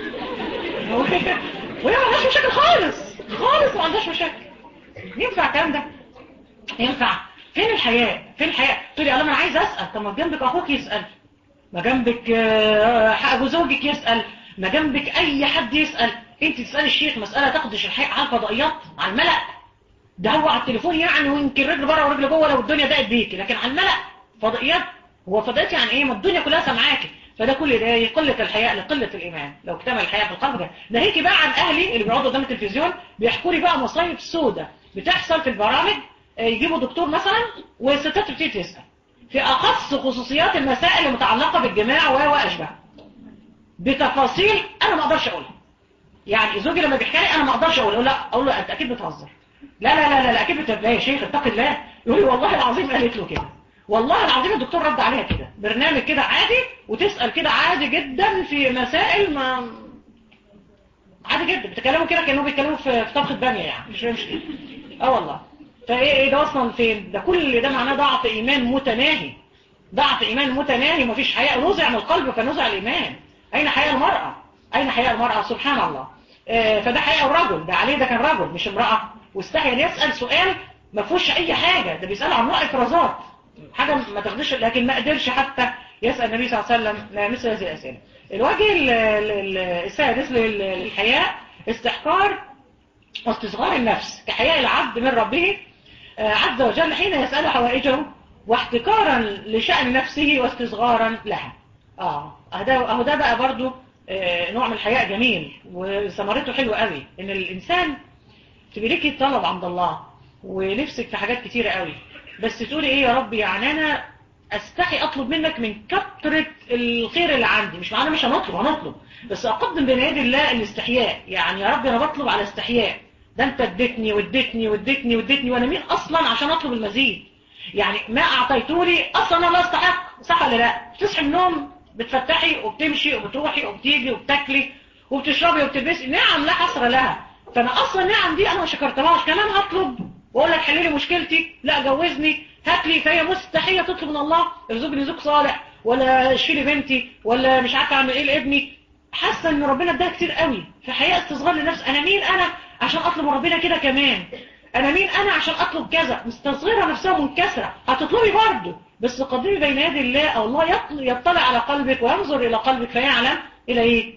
وهي ما عندهاش مشاكل خالص خالص، ما عندهاش مشاكل. ينفع الكلام ده؟ ينفع؟ فين الحياة؟ فين الحياة؟ تقولي يا الله انا عايز اسال، طب ما جنبك اخوك يسال، ما جنبك ابو زوجك يسال، ما جنبك اي حد يسال. انت تسالي الشيخ مساله تاخدش الحق على الفضائيات على الملأ؟ ده هو على التليفون يعني، ويمكن رجل بره ورجل جوه لو الدنيا ضاقت بيكي، لكن على الملأ فضائيات. هو فضائيات يعني ايه؟ ما الدنيا كلها سامعاكي. فده كل ده قله الحياء لقله الايمان. لو اكتمل الحياء في القلب ده ناهيكي بقى عن اهلي اللي بيقعدوا قدام التلفزيون بيحكوا لي بقى مصايب سودة بتحصل في البرامج. يجيبوا دكتور مثلا والستات بتبتدي تسال في اخص خصوصيات المسائل المتعلقه بالجماع واشبه بتفاصيل انا ما اقدرش اقولها. يعني زوجي لما بيحكي لي انا ما اقدرش اقول لا، اقول له انت اكيد بتهزر، لا لا لا لا اكيد بتبقى يا شيخ اتق الله. يقول لي والله العظيم قالت له كده، والله العظيم الدكتور رد عليها كده، برنامج كده عادي وتسال كده عادي جدا في مسائل ما عادي جدا، بتكلموا كده كانوا بيتكلموا في طبخه باميه يعني، مش مشكله. والله فايه ده اصلا فين ده؟ كل ده معناه ضعف ايمان متناهي، ضعف ايمان متناهي، ومفيش حياء. نزع من القلب فنزع الايمان. اين حياء المرأة؟ اين حياء المرأة؟ سبحان الله. فده حياء الرجل، ده عليه، ده كان رجل مش امرأة، واستحي ان يسأل سؤال ما فيهوش اي حاجة، ده بيسأل عن نوع افرازات حاجة ما تاخدش، لكن ما قدرش حتى يسأل النبي صلى الله عليه وسلم مثل هذه الاسئلة. الوجه السادس للحياء استحقار واستصغار النفس كحياء العبد من ربه عز وجل حين يسأل حوائجه، واحتكارا لشأن نفسه واستصغارا لها. اهو ده بقى برضو نوع من الحياء جميل وثمرته حلوة قوي، ان الانسان تبقى ليكي طلب عند الله ونفسك في حاجات كتيرة قوي، بس تقولي ايه يا رب، يعني انا استحي اطلب منك من كثرة الخير اللي عندي، مش معناه مش هنطلب بس اقدم بين يدي الله الاستحياء. يعني يا رب انا بطلب على استحياء، ده انت اديتني واديتني واديتني واديتني، وانا مين اصلا عشان اطلب المزيد؟ يعني ما اعطيتولي اصلا انا لا استحق، صح ولا لا؟ بتصحي من النوم بتفتحي وبتمشي وبتروحي وبتيجي وبتاكلي وبتشربي وبتلبسي، نعم لا حصر لها. فانا اصلا النعم دي انا ما شكرتهاش، كمان هطلب واقول لك حل لي مشكلتي، لا جوزني، هات لي. فهي مستحيله تطلب من الله ارزقني زوج صالح، ولا اشفي لي بنتي، ولا مش عارفه اعمل ايه لابني. حاسه ان ربنا اداها كتير قوي، فحقيقه استصغار لنفس. انا مين انا عشان اطلب من ربنا كده كمان؟ انا مين انا عشان اطلب كذا؟ مستصغره نفسها منكسره. هتطلبي برضه بس قدمي بين يدي الله، او الله يطلع على قلبك وينظر الى قلبك فيعلم الى ايه؟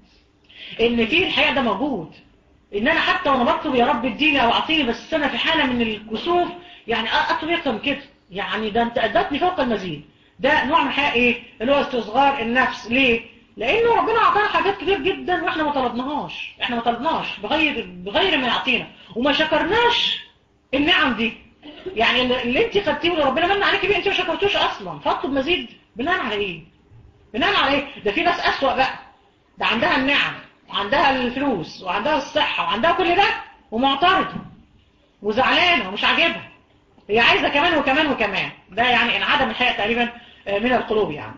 ان في الحقيقه ده موجود، ان انا حتى وانا بطلب يا رب اديني او اعطيني، بس انا في حاله من الكسوف، يعني اطلب اكتر من كده، يعني ده انت ادتني فوق المزيد. ده نوع من الحقيقه ايه؟ اللي هو استصغار النفس. ليه؟ لانه ربنا اعطانا حاجات كتير جدا واحنا ما طلبناهاش، احنا ما طلبناش بغير ما يعطينا، وما شكرناش النعم دي. يعني اللي انت خدتيه واللي ربنا من عليكي بيه انت ما شكرتوش اصلا، فاطلب مزيد بناء على ايه؟ بناء على ايه؟ ده في ناس اسوأ بقى، ده عندها النعم وعندها الفلوس وعندها الصحة وعندها كل ده ومعترضة وزعلانة ومش عاجبها، هي عايزة كمان وكمان وكمان. ده يعني انعدم الحياء تقريبا من القلوب. يعني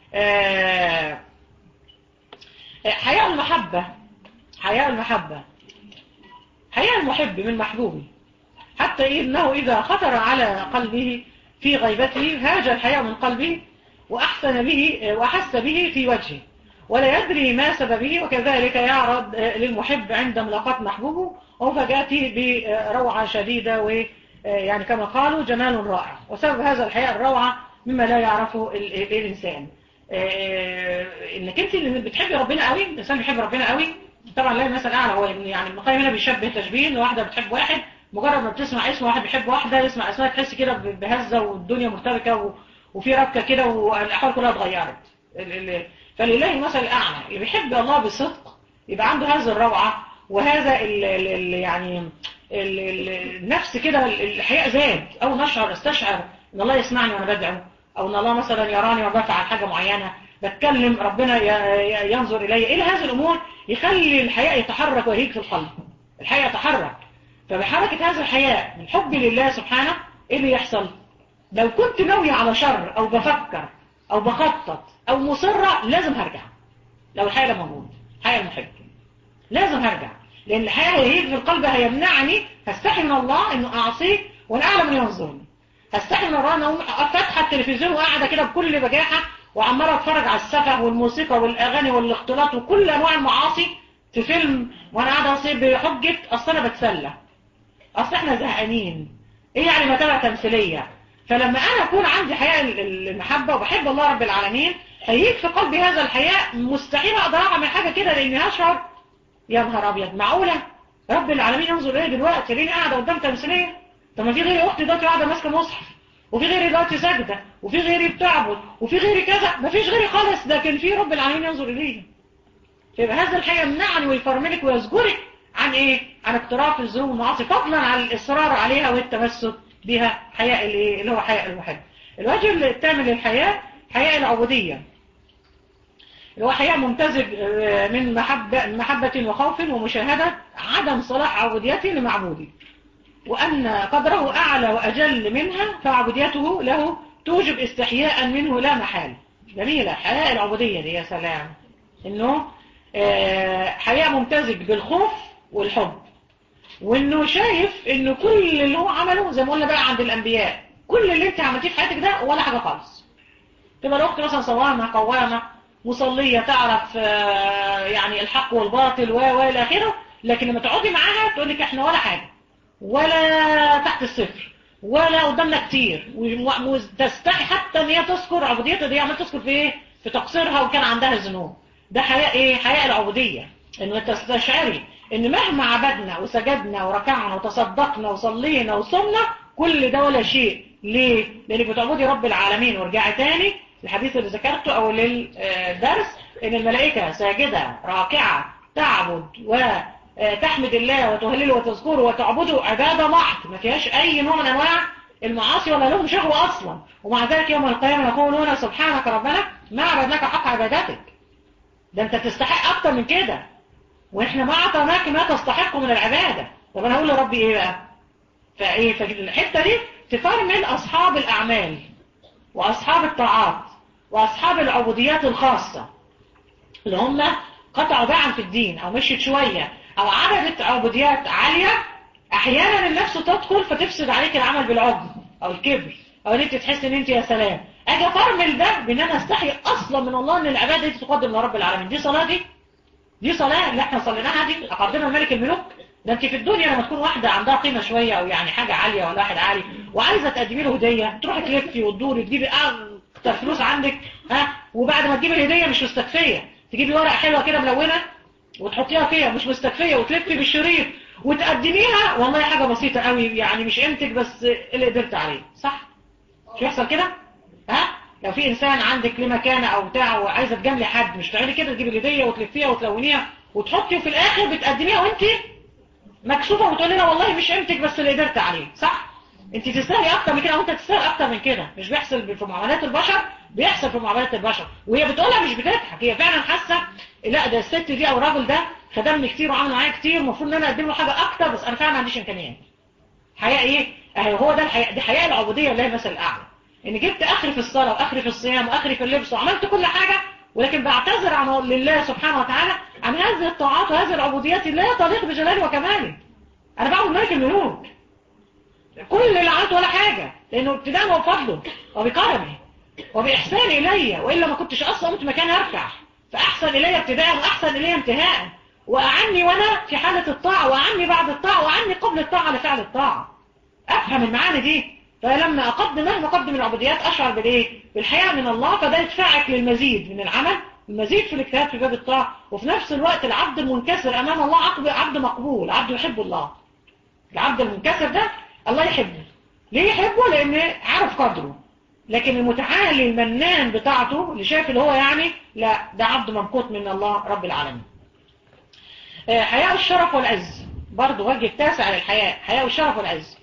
حياء المحبة، حياء المحبة، حياء المحب من محبوبه، حتى إنه إذا خطر على قلبه في غيبته هاج الحياء من قلبه وأحس به في وجهه ولا يدري ما سببه، وكذلك يعرض للمحب عند ملاقاة محبوبه ومفاجأته بروعة شديدة، ويعني كما قالوا جمال رائع. وسبب هذا الحياء الروعة مما لا يعرفه الإنسان. انك انت اللي بتحبي ربنا قوي، الانسان بيحب ربنا قوي طبعا لا المثل الاعلى. هو يعني ابن القيم هنا بيشبه تشبيه ان واحده بتحب واحد، مجرد ما بتسمع اسم واحد بيحب واحده، يسمع اسمها تحس كده بهزه والدنيا مرتبكه وفي ربكه كده والاحوال كلها اتغيرت. فلله المثل الاعلى، اللي بيحب الله بصدق يبقى عنده هذه الروعه وهذا يعني النفس كده الحياء زاد، أو استشعر إن الله يسمعني وأنا بدعو، أو إن الله مثلا يراني وأنا بفعل حاجة معينة، بتكلم ربنا ينظر إلي، إيه هذه الأمور يخلي الحياء يتحرك ويهيج في القلب. الحياء يتحرك، فبحركة هذا الحياء من حب لله سبحانه إيه اللي يحصل؟ لو كنت ناوية على شر أو بفكر أو بخطط أو مصرة لازم هرجع. لو الحياء موجود، حياء المحب، لازم هرجع، لأن الحياء هيهيج في القلب، هيمنعني، هستحي من الله إنه أعصيه وأنا أعلم إنه ينظرني. هستحي من الله إنه فاتحة التلفزيون وقاعدة كده بكل بجاحة وعمالة أتفرج على السفه والموسيقى والأغاني والاختلاط وكل أنواع المعاصي في فيلم، وأنا قاعدة أصيب بحجة أصل أنا بتسلى، أصل إحنا زهقانين، إيه يعني متابعة تمثيلية. فلما أنا أكون عندي حياء المحبة وبحب الله رب العالمين، هيجي في قلبي هذا الحياء، مستحيل أقدر أعمل حاجة كده، لأني هشعر يا نهار أبيض، معقولة رب العالمين ينظر إيه دلوقتي؟ ليني قاعدة قدام تمثيلية؟ طب ما في غيري أختي دلوقتي قاعدة ماسكة مصحف، وفي غيري دلوقتي ساجدة، وفي غيري بتعبد، وفي غيري كذا، ما فيش غيري خالص، لكن في رب العالمين ينظر إليه. فيبقى هذا الحياء يمنعني ويفرملك ويزجرك عن إيه؟ عن اقتراف الذنوب والمعاصي، فضلا عن الإصرار عليها والتمسك بها. حياء الإيه؟ اللي هو حياء المحب. الوجه الثامن للحياء حياء العبودية، اللي هو حياء ممتزج من محبة وخوف ومشاهدة عدم صلاح عبوديته لمعبوده، وأن قدره أعلى وأجل منها، فعبوديته له توجب استحياء منه لا محال. جميلة حياء العبودية دي، يا سلام، إنه حياء ممتزج بالخوف والحب، وإنه شايف إنه كل اللي هو عمله زي ما قلنا بقى عند الأنبياء، كل اللي أنت عملتيه في حياتك ده ولا حاجة خالص. تبقى الأخت مثلا صوامة قوامة مصلية، تعرف يعني الحق والباطل والى اخره، لكن لما تقعدي معاها تقول لك احنا ولا حاجة، ولا تحت الصفر، ولا قدامنا كتير، وتستحي حتى ان هي تذكر عبوديتها دي، عمال تذكر في ايه؟ في تقصيرها وكان عندها ذنوب. ده حياء ايه؟ حياء العبودية، انه تستشعري ان مهما عبدنا وسجدنا وركعنا وتصدقنا وصلينا وصمنا كل ده ولا شيء. ليه؟ لانك بتعبدي رب العالمين. وارجعي تاني الحديث اللي ذكرته او للدرس، ان الملائكة ساجدة راكعة تعبد وتحمد الله وتهلله وتذكره وتعبده عبادة محض، ما فيهاش اي نوع من انواع المعاصي ولا لهم شهوة اصلا. ومع ذلك يوم القيامة يقولون سبحانك ربنا ما عبدناك حق عبادتك، ده انت تستحق اكتر من كده، واحنا ما اعطيناك ما تستحقه من العبادة. طب انا اقول لربي ايه بقى؟ فايه؟ فالحتة دي تفرمل اصحاب الاعمال واصحاب الطاعات واصحاب العبوديات الخاصة، اللي هم قطعوا باعا في الدين او مشيت شوية او عبدت عبوديات عالية، احيانا النفس تدخل فتفسد عليك العمل بالعجب او الكبر، او ان انت تحس ان انت يا سلام. اجي افرمل ده بان انا استحي اصلا من الله ان العبادة دي تقدم لرب العالمين. دي صلاة؟ دي صلاة اللي احنا صليناها دي اقدمها لملك الملوك؟ ده انت في الدنيا لما تكون واحدة عندها قيمة شوية او يعني حاجة عالية ولا واحد عالي وعايزة تقدمي له هدية، تروحي تلفي وتدوري تجيبي اكتر فلوس عندك، وبعد ما تجيبي الهدية مش مستكفية تجيبي ورقة حلوة كده ملونة وتحطيها فيها مش مستكفية وتلفي بالشريط وتقدميها، والله حاجة بسيطة قوي يعني مش قيمتك بس اللي قدرت عليه، صح؟ مش يحصل كده؟ لو في انسان عندك له مكانه او بتاع وعايزه تجاملي حد، مش تعملي كده تجيبي الهديه وتلفيها وتلونيها وتحطي وفي الاخر بتقدميها وانت مكسوفه وتقولي لها والله مش قيمتك بس اللي قدرت عليه، صح؟ انت تستاهلي اكتر من كده وانت تستاهل اكتر من كده. مش بيحصل في معاملات البشر، بيحصل في معاملات البشر، وهي بتقولها مش بتضحك، هي فعلا حاسه لا ده الست دي او الراجل ده خدمني كتير وعمل معايا كتير، المفروض ان انا اقدم له حاجه اكتر، بس انا فعلا ما عنديش امكانيات. حياء ايه؟ هو ده الحياء، دي حياء العبوديه والله المثل الاعلى. ان جبت اخري في الصلاة واخري في الصيام واخري في اللبس وعملت كل حاجة، ولكن بعتذر عن لله سبحانه وتعالى عن هذه الطاعات وهذه العبوديات لا تليق بجلاله وكماله. انا بعبد ملك الملوك، كل اللي عملته ولا حاجة، لانه ابتداء وبفضله وبكرمه وبإحسان الي، وإلا ما كنتش اصلا قمت مكان ارفع. فاحسن الي ابتداء واحسن الي انتهاء، واعني وانا في حالة الطاعة، واعني بعد الطاعة، واعني قبل الطاعة لفعل الطاعة. افهم المعاني دي. فلما مهما اقدم العبوديات اشعر بالايه؟ بالحياء من الله، فده يدفعك للمزيد من العمل، المزيد في الاجتهاد في باب الطاعه، وفي نفس الوقت العبد المنكسر امام الله عبد مقبول، عبد يحب الله. العبد المنكسر ده الله يحبه. ليه يحبه؟ لان عارف قدره. لكن المتعالي المنان بتاعته اللي شايف اللي هو يعني لا، ده عبد ممقوت من الله رب العالمين. حياء الشرف والعز، برضه وجه التاسع للحياء، حياء الشرف والعز.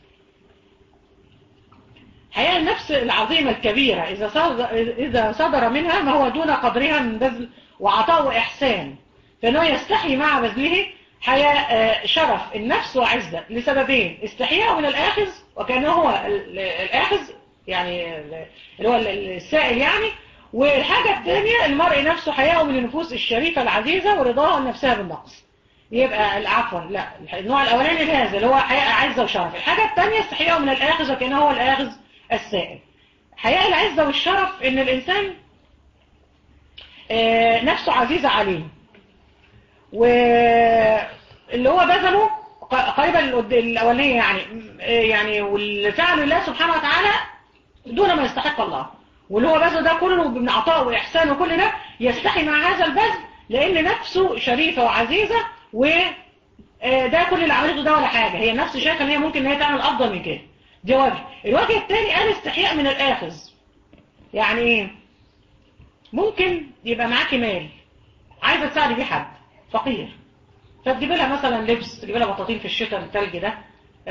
حياء النفس العظيمة الكبيرة إذا صدر منها ما هو دون قدرها من بذل وعطاء وإحسان، فإنه يستحي مع بذله. حياء شرف النفس وعزة لسببين: استحياء من الآخذ وكأنه هو الآخذ يعني اللي هو السائل يعني، والحاجة الثانية المرء نفسه حياء من النفوس الشريفة العزيزة ورضاها لنفسها بالنقص. يبقى عفوا لا، النوع الأولاني هذا اللي هو حياء عزة وشرف. الحاجة الثانية استحياء من الآخذ وكأنه هو الآخذ السائل. حياء العزة والشرف إن الإنسان نفسه عزيزة عليه، واللي هو بذله قريبا الأولانية يعني واللي فعله الله سبحانه وتعالى دون ما يستحق الله، واللي هو بذله ده كله من عطاء وإحسان وكل ده يستحي مع هذا البذل لأن نفسه شريفة وعزيزة، وده كل اللي عملته ده ولا حاجة، هي النفس شايفة ان هي ممكن ان هي تعمل أفضل من كده. دي وجه. الوجه الثاني قال استحياء من الآخذ. يعني ايه؟ ممكن يبقى معاكي مال عايزة تساعدي بيه حد فقير، فتجيب لها مثلا لبس، تجيب لها بطاطين في الشتاء الثلج ده،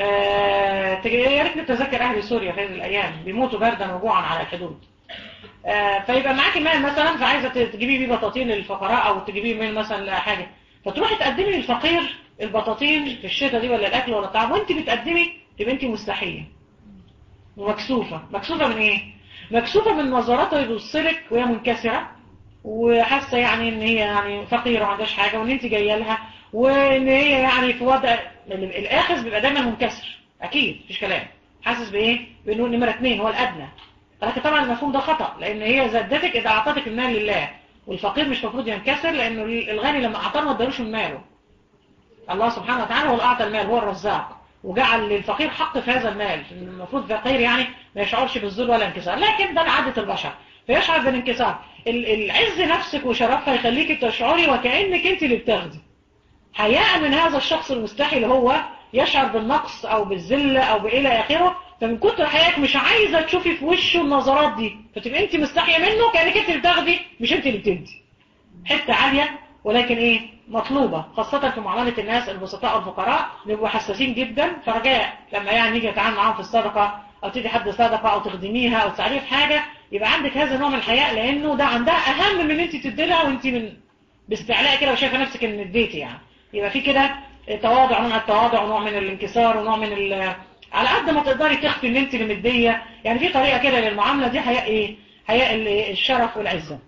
يا ريت نتذكر أهل سوريا في هذه الأيام بيموتوا بردا وجوعا على الحدود. فيبقى معاكي مال مثلا، فعايزة تجيبي بيه بطاطين للفقراء أو تجيبي مال مثلا لحاجة، فتروحي تقدمي للفقير البطاطين في الشتاء دي ولا الأكل ولا الطعام، وانت بتقدمي تبقى انت مستحية ومكسوفة. مكسوفة من ايه؟ مكسوفة من نظراته يبصلك وهي منكسرة وحاسة يعني ان هي يعني فقيرة وما عندهاش حاجة، وان انت جاية لها، وان هي يعني في وضع الآخذ بيبقى دايما منكسر اكيد مفيش كلام، حاسس بايه؟ بانه نمرة 2 هو الادنى. لكن طبعا المفهوم ده خطأ، لان هي زادتك اذا اعطتك المال لله، والفقير مش مفروض ينكسر، لانه الغني لما اعطاه ما ادالوش من ماله. الله سبحانه وتعالى هو اللي اعطى المال، هو الرزاق، وجعل للفقير حق في هذا المال. المفروض الفقير يعني ما يشعرش بالذل ولا انكسار، لكن ده عادة البشر فيشعر بالانكسار. العز نفسك وشرفها يخليك تشعري وكأنك انت اللي بتاخدي. حياء من هذا الشخص المستحي اللي هو يشعر بالنقص او بالذل او بإلى اخره، فمن كتر حياتك مش عايزة تشوفي في وشه النظرات دي، فتبقى انت مستحية منه كأنك انت اللي بتاخدي مش انت اللي بتدي. حتة عالية ولكن ايه مطلوبة، خاصة في معاملة الناس البسطاء والفقراء بيبقوا حساسين جدا. فرجاء لما يعني نيجي نتعامل معاهم في الصدقة او تدي حد صدقة او تخدميها او تساعديها في حاجة، يبقى عندك هذا نوع من الحياء، لانه ده عندها اهم من ان انت تدي لها وانت من باستعلاء كده وشايفه نفسك ان اديتي يعني. يبقى في كده تواضع، نوع من التواضع ونوع من الانكسار ونوع من على قد ما تقدري تخفي ان انت اللي مديه يعني. في طريقة كده للمعاملة دي، حياء ايه؟ حياء الشرف والعزة.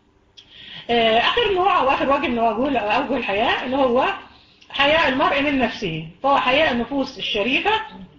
آخر نوع أو آخر وجه من أوجه الحياء اللي هو حياء المرء من نفسه، فهو حياء النفوس الشريفة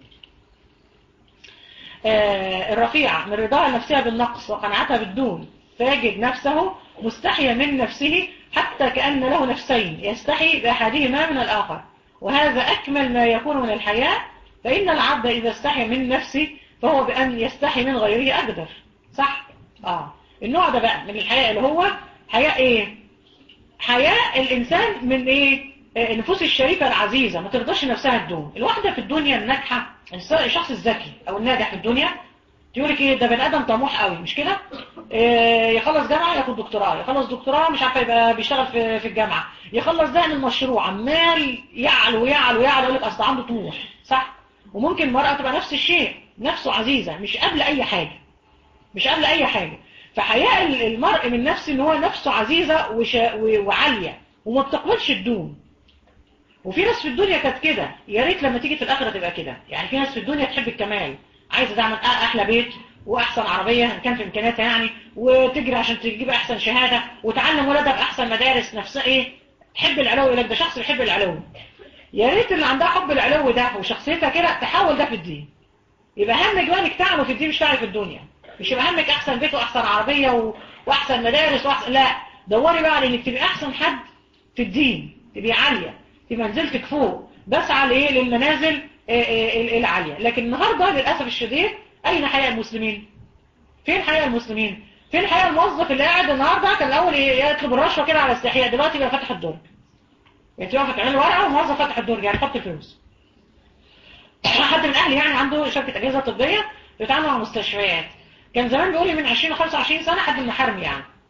الرفيعة من رضاها النفسية بالنقص وقناعتها بالدون، فيجد نفسه مستحيا من نفسه حتى كأن له نفسين يستحي بأحدهما من الآخر، وهذا أكمل ما يكون من الحياء. فإن العبد إذا استحي من نفسه فهو بأن يستحي من غيره أقدر. صح؟ النوع ده بقى من الحياء اللي هو حياء ايه؟ حياء الانسان من ايه؟ النفوس الشريفة العزيزة ما ترضاش نفسها الدون. الواحدة في الدنيا الناجحة، الشخص الذكي او الناجح في الدنيا تقولك ايه؟ ده بني ادم طموح قوي مش كده؟ يخلص جامعة ياخد دكتوراه، يخلص دكتوراه مش عارفه يبقى بيشتغل في الجامعة، يخلص ده من مشروع عمال يعلو يعلو يعلو، يقول لك اصل عنده طموح. صح؟ وممكن المرأة تبقى نفس الشيء، نفسه عزيزة مش قبل اي حاجة، مش قبل اي حاجة. فحياء المرء من نفسه ان هو نفسه عزيزة وعالية وما بتقبلش الدون. وفي ناس في الدنيا كانت كده، يا ريت لما تيجي في الاخره تبقى كده. يعني في ناس في الدنيا تحب الكمال، عايزه تعمل احلى بيت واحسن عربيه ان كان في امكانياتها يعني، وتجري عشان تجيب احسن شهاده وتعلم ولادها في احسن مدارس، نفسها ايه؟ تحب العلو. يقول لك ده شخص بيحب العلو. يا ريت اللي عندها حب العلو ده وشخصيتها كده تحول ده في الدين. يبقى همك بقى انك تعمل في الدين مش تعمل في الدنيا. مش يبقى همك احسن بيت واحسن عربيه واحسن مدارس واحسن، لا، دوري بقى على انك تبقي احسن حد في الدين، تبقي عاليه، تبقى منزلتك فوق، بس على ايه؟ للمنازل العاليه. لكن النهارده للاسف الشديد اين حياء المسلمين؟ فين حياء المسلمين؟ فين حياء الموظف اللي قاعد النهارده كان الاول يطلب الرشوه كده على استحياء، دلوقتي بقى فاتح الدرج، يعني تبقى فاتح ورقه وموظف فاتح الدرج يعني حط الفلوس. حد من اهلي يعني عنده شركه اجهزه طبيه بيتعامل مع مستشفيات، كان زمان بيقول لي من 20 ل 25 سنه حد المحارم يعني،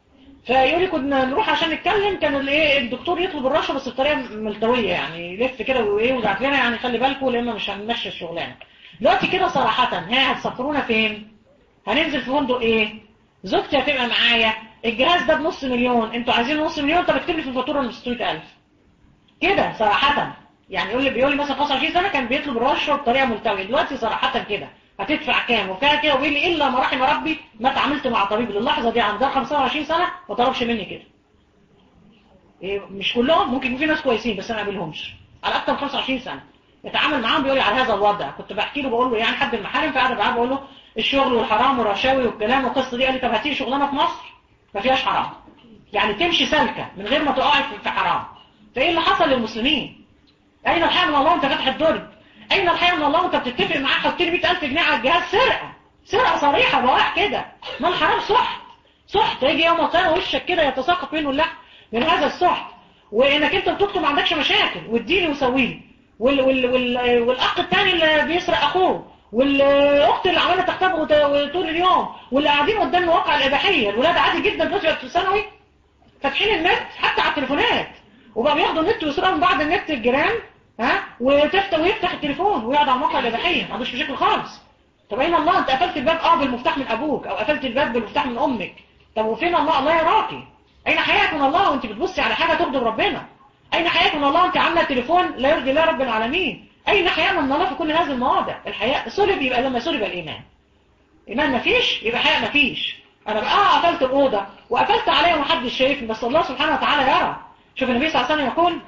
فيقول لي كنا نروح عشان نتكلم، كان الايه الدكتور يطلب الرشوه بس بطريقه ملتويه، يعني يلف كده وايه ويبعت لنا يعني خلي بالكم لان مش هنمشي الشغلانه. دلوقتي كده صراحه ها هتسافرونا فين؟ هننزل في فندق ايه؟ زوجتي هتبقى معايا، الجهاز ده بنص مليون، انتوا عايزين نص مليون، طب اكتب لي في الفاتوره ب 600,000 بكده صراحة. يعني بيقول لي مثلا 25 سنة كان بيطلب الرشوة بطريقة ملتوية، دلوقتي صراحة كده هتدفع كام وكده كده، وبيقول لي إلا ما رحم ربي ما اتعاملت مع طبيب للحظة دي عندها 25 سنة ما طلبش مني كده. إيه مش كلهم، ممكن في ناس كويسين بس أنا ما قابلهمش على أكتر من 25 سنة يتعامل معاهم بيقول لي على هذا الوضع. كنت بحكي له بقول له يعني حد المحارم فقاعد معاه بقول له الشغل والحرام والرشاوي والكلام والقصة دي، قال لي طب هاتي شغلانة في مصر ما فيهاش حرام، يعني تمشي سالكة من غير ما تقعي في حرام. فإيه اللي حصل للمسلمين؟ أين الحياة من الله وانت فاتح الدرج؟ أين الحياة من الله وانت بتتفق معاه حط لي 100,000 جنيه على الجهاز؟ سرقة، سرقة صريحة بواح كده. ما الحرام سحت، سحت يجي يوم القيامة وشك كده يتساقط منه اللحم من هذا السحت. وإنك انت بتطلب ما عندكش مشاكل واديني وسويلي، والأخ الثاني اللي بيسرق أخوه، والأخت اللي عمالة تختبه طول اليوم، واللي قاعدين قدام مواقع الإباحية، الولاد عادي جدا دلوقتي في ثانوي فاتحين النت حتى على التليفونات، وبقى بياخدوا النت ويسرقوا من بعض النت الجيران ها، ويفتح التليفون ويقعد على الموقع الاباحيه ما عندوش مشاكل خالص. طب اين الله؟ انت قفلت الباب بالمفتاح من ابوك او قفلت الباب بالمفتاح من امك، طب وفين الله؟ الله يراكي. اين حياتك من الله وانت بتبصي على حاجه تغضب ربنا؟ اين حياتك من الله وانت عامله تليفون لا يرضي الله رب العالمين؟ اين حياة من الله في كل هذه المواضع؟ الحياء سلب، يبقى لما سلب الايمان، ايمان مفيش يبقى حياء مفيش. انا بقى قفلت الاوضه وقفلت عليها ومحدش شايفني بس الله سبحانه وتعالى يرى. شوف النبي صلى الله عليه وسلم يقول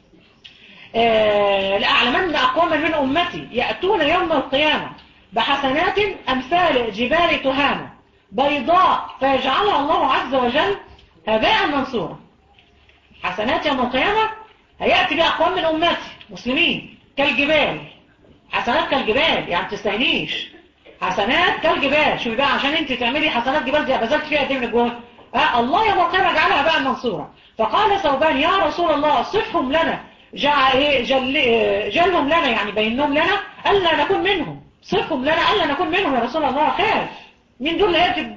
لأعلمن أقواما من أمتي يأتون يوم القيامة بحسنات أمثال جبال تهامة بيضاء فيجعلها الله عز وجل هباء منصورا. حسنات يوم القيامة هيأتي بها أقوام من أمتي مسلمين كالجبال، حسنات كالجبال يعني تستهنيش، حسنات كالجبال. شوفي بقى عشان انت تعملي حسنات جبال دي بذلت فيها قد ايه من الجهد. الله يوم القيامة جعلها هباء منصورا. فقال ثوبان يا رسول الله صفهم لنا، جلهم لنا يعني بينهم لنا ألا نكون منهم، صفهم لنا ألا نكون منهم يا رسول الله، خاف من دول يأتي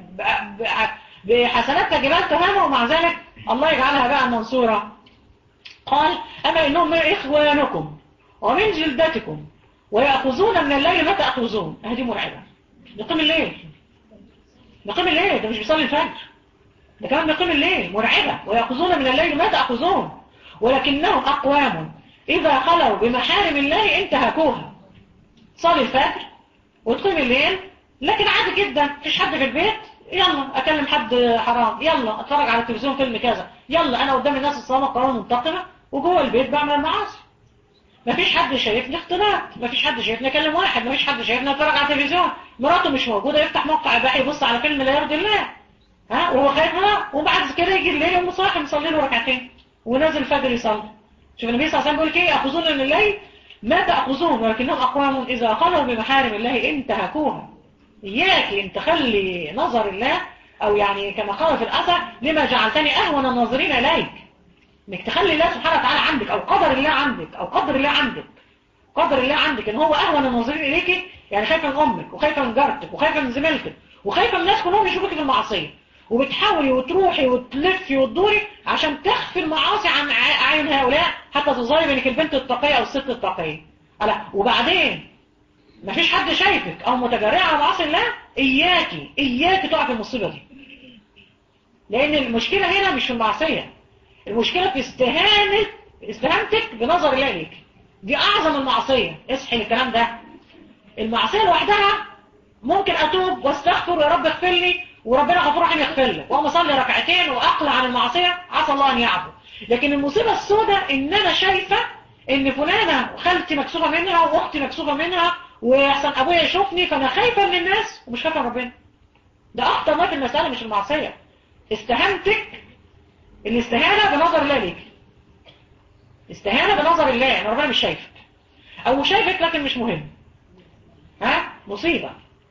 بحسنات كجبال تهامة ومع ذلك الله يجعلها بقى منصورة. قال أما إنهم من إخوانكم ومن جلدتكم ويأخذون من الليل ما تأخذون. هذه مرعبة، نقيم الليل، نقيم الليل ده مش بيصلي الفجر، ده كمان نقيم الليل، مرعبة. ويأخذون من الليل ما تأخذون ولكنهم أقوام إذا خلوا بمحارم الله انتهكوها. صلي الفجر وتقيم الليل لكن عادي جدا مفيش حد في البيت، يلا أكلم حد حرام، يلا أتفرج على التلفزيون فيلم كذا، يلا أنا قدام الناس الصلاة قرار منتقمة وجوه البيت بعمل المعاصي. مفيش حد شايفني اختلاط، مفيش حد شايفني اكلم واحد، مفيش حد شايفني اتفرج على التلفزيون، مراته مش موجودة يفتح موقع اباحي يبص على فيلم لا يرضي الله وهو خايف منها، وبعد كده يجي الليل يقوم صاحي مصلي له ركعتين ونازل الفجر يصلي. شوف النبي صلى الله عليه وسلم بيقول ايه؟ ياخذون من الليل ما تاخذون ولكنهم اقوام اذا خلوا بمحارم الله انتهكوها. اياك ان تخلي نظر الله، او يعني كما قال في الاثر لما جعلتني اهون الناظرين اليك، انك تخلي الله سبحانه وتعالى عندك او قدر الله عندك او قدر الله عندك، قدر الله عندك ان هو اهون الناظرين اليك، يعني خايفه من امك وخايفه من جارتك وخايفه من زميلتك وخايفه من الناس كلهم يشوفوكي في المعصيه، وبتحاولي وتروحي وتلفي وتدوري عشان تخفي المعاصي عن عين هؤلاء حتى تظهري بينك البنت التقيه او الست التقيه. لا وبعدين مفيش حد شايفك او متجرئه على معاصي الله، اياكي تقع في المصيبه دي. لان المشكله هنا مش في المعصيه، المشكله في استهانتك بنظر الله ليك. دي اعظم المعصيه، اصحي للكلام ده. المعصيه لوحدها ممكن اتوب واستغفر يا رب اغفر لي وربنا غفور رحيم يغفر لك واقوم اصلي ركعتين واقلع عن المعصيه عسى الله ان يعفو. لكن المصيبه السوداء ان انا شايفه ان فلانه خالتي مكسوفه منها واختي مكسوفه منها واحسن ابويا يشوفني فانا خايفه من الناس ومش خايفه من ربنا. ده اخطر ما في المساله مش المعصيه، استهانتك، الاستهانه بنظر الله ليك، استهانه بنظر الله ان ربنا مش شايفك او شايفك لكن مش مهم. مصيبه.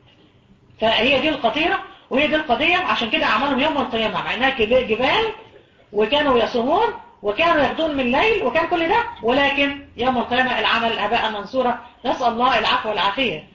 فهي دي الخطيره وهي دي القضيه. عشان كده اعمالهم يوم القيامه مع انها جبال وكانوا يصومون وكانوا يغدون من الليل وكان كل ده، ولكن يوم القيامه العمل هباء منصورا. نسال الله العفو والعافيه.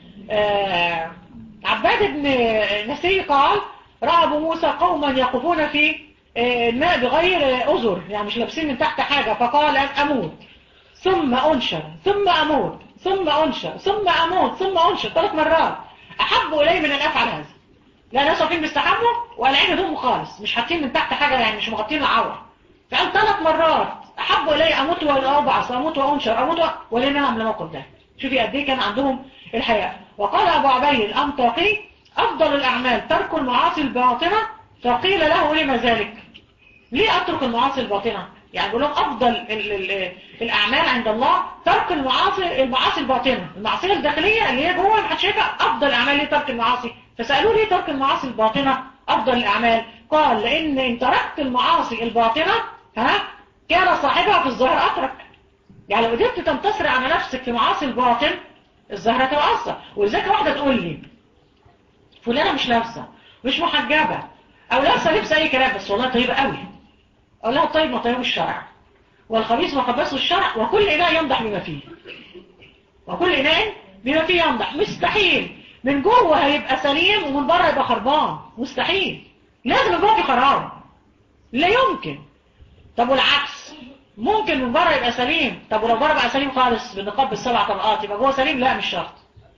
عباد بن نسي قال راى ابو موسى قوما يقفون في الماء بغير أذر، يعني مش لابسين من تحت حاجة، فقال أموت ثم أنشر ثم أموت ثم أنشر ثم أموت ثم أنشر 3 مرات. أحب إلي من أن أفعل هذا. لا ناس واقفين بيستحموا وقالعين هدومهم خالص، مش حاطين من تحت حاجة، يعني مش مغطين العورة. فقال 3 مرات أحب إلي أموت وأبعث، أموت وأنشر، أموت ولن أعمل الموقف ده. شوفي قد إيه كان عندهم الحياة. وقال أبو عبيد الأمطاقي أفضل الأعمال ترك المعاصي الباطنة. فقيل له لما ذلك؟ ليه أترك المعاصي الباطنة؟ يعني بيقول لهم أفضل الأعمال عند الله ترك المعاصي الباطنة. المعصية الداخلية اللي هي جوه ما حدش شايفها، أفضل الأعمال ليه ترك المعاصي. فسألوه ليه ترك المعاصي الباطنة أفضل الأعمال؟ قال لأن إن تركت المعاصي الباطنة كان صاحبها في الظاهر أترك. يعني لو قدرت تنتصر على نفسك في معاصي الباطن الظاهر هتتأثر. ولذلك واحدة تقول لي فلانة مش لابسة، مش محجبة، أو لابسة لبس أي كلام، بس والله طيبة قوي. أقول لها الطيب ما طيبه الشرع، والخبيث ما خبثه الشرع، وكل إناء ينضح بما فيه. وكل إناء بما فيه ينضح. مستحيل من جوه هيبقى سليم ومن بره يبقى خربان، مستحيل. لازم من جوه في خراب، لا يمكن. طب والعكس، ممكن من بره يبقى سليم. طب ولو بره بقى سليم خالص بالنقاب ب7 طبقات يبقى جوه سليم؟ لا مش شرط.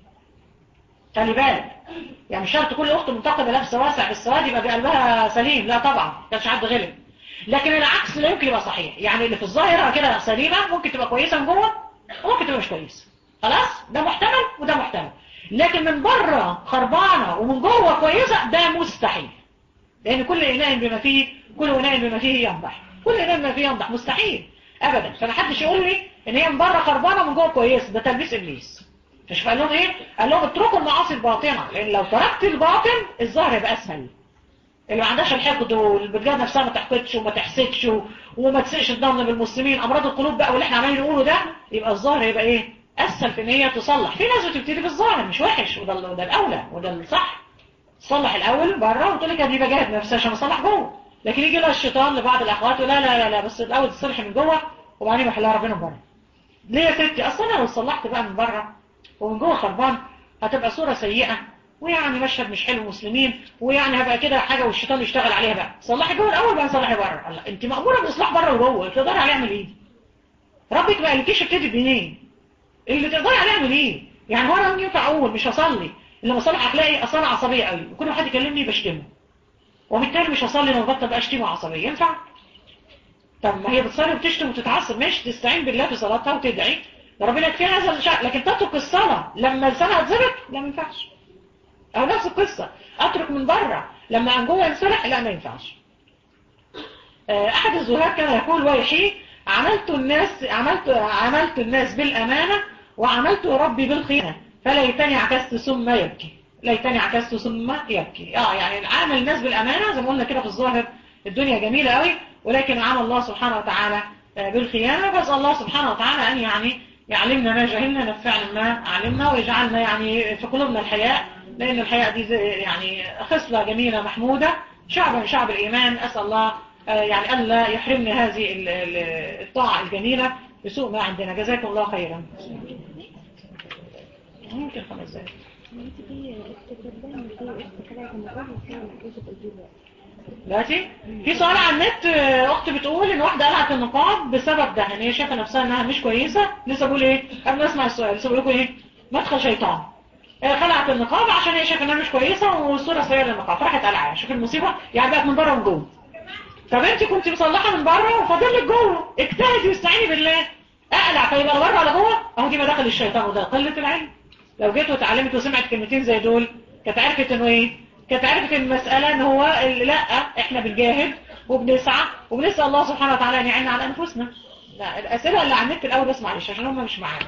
خلي بالك، يعني مش شرط كل اخت منتقده لابسه واسع بالسواد يبقى بقلبها سليم، لا طبعا، كانش حد غلب. لكن العكس لا يمكن يبقى صحيح. يعني اللي في الظاهره كده سليمه ممكن تبقى كويسه من جوه وممكن تبقى مش كويسه. خلاص، ده محتمل وده محتمل. لكن من بره خربانه ومن جوه كويسه ده مستحيل. لان كل اناء بما فيه ينضح. كل اناء بما فيه ينضح، مستحيل ابدا. فما حدش يقول لي ان هي من بره خربانه ومن جوه كويسه، ده تلبيس ابليس. فشوف قال لهم ايه؟ قال لهم اتركوا المعاصي الباطنه، لان لو تركت الباطن الظاهر يبقى اسهل. اللي ما عندهاش الحقد واللي بتجاهد نفسها ما تحقدش وما تحسدش وما تسقش الضمن بالمسلمين، امراض القلوب بقى واللي احنا عمالين نقوله ده، يبقى الظاهر يبقى ايه؟ اسهل في ان هي تصلح. في ناس بتبتدي بالظاهر مش وحش، وده الاولى وده الصح. تصلح الاول بره وتقول لك دي بجاهد نفسها عشان اصلح جوه. لكن يجي لها الشيطان لبعض الاخوات لا لا لا لا، بس الاول تصلح من جوه وبعدين يحلها ربنا من بره. ليه يا ستي؟ اصل انا لو صلحت بقى من بره ومن جوه خربان هتبقى صورة سيئة، ويعني مشهد مش حلو مسلمين، ويعني هبقى كده حاجة والشيطان يشتغل عليها بقى. صلحي جوه الاول بقى صلحي بره. الله، انت مأمورة باصلاح بره وجوه، تقدري عليه اعمل ايه؟ ربك ما قالكيش ابتدي بمنين؟ اللي تقدري عليه اعمل ايه؟ يعني هو انا ينفع اقول مش هصلي الا لما اصلح اخلاقي؟ اصل انا عصبيه قوي وكل واحد يكلمني بشتمه، وبالتالي مش هصلي لما بطل بقى اشتمه عصبيه. ينفع؟ طب ما هي بتصلي وبتشتم وتتعصب، ماشي، تستعين بالله في صلاتها وتدعي ربنا يكفيها هذا الشيء. لكن تترك الصلاه لما لسانها اتظبط؟ لا ما ينفعش. او نفس القصه، اترك من بره لما عن جوه ينصلح؟ لا ما ينفعش. احد الزهاد كان يقول ويحي عملت الناس بالامانه وعملت ربي بالخيانه، فليتني عكست ثم يبكي. ليتني عكست ثم يبكي. يعني عامل الناس بالامانه زي ما قلنا كده في الظاهر الدنيا جميله قوي، ولكن عمل الله سبحانه وتعالى بالخيانه. بس الله سبحانه وتعالى ان يعني يعلمنا ما جهلنا، نفعنا ما علمنا، ويجعلنا يعني في قلوبنا الحياء، لان الحياء دي يعني خصله جميله محموده، شعب من شعب الايمان. اسال الله يعني ألا يحرمنا هذه الطاعة الجميلة بسوء ما عندنا. جزاكم الله خيرا. ممكن 5 دقائق. دلوقتي في سؤال على النت، اخت بتقول ان واحده قلعت النقاب بسبب ده، يعني هي شايفه نفسها انها مش كويسه. لسه بقول ايه قبل ما اسمع السؤال، لسه بقول لكم ايه؟ مدخل شيطان. خلعت النقاب عشان هي شايفه انها مش كويسه والصوره سيئه للنقاب، فراحت قلعها. شوف المصيبه، يعني بقت من بره ومن جوه. طب انت كنت مصلحه من بره وفاضل لك جوه، اجتهدي واستعيني بالله. اقلع فيبقى لا بره ولا جوه، اهو دي مداخل الشيطان، وده قله العلم. لو جيت وتعلمت وسمعت كلمتين زي دول كانت عرفت انه ايه؟ كانت عرفت المساله ان هو لا، احنا بنجاهد وبنسعى وبنسال الله سبحانه وتعالى ان يعيننا على انفسنا. لا، الاسئله اللي على النت الاول بس معلش عشان هم مش معانا.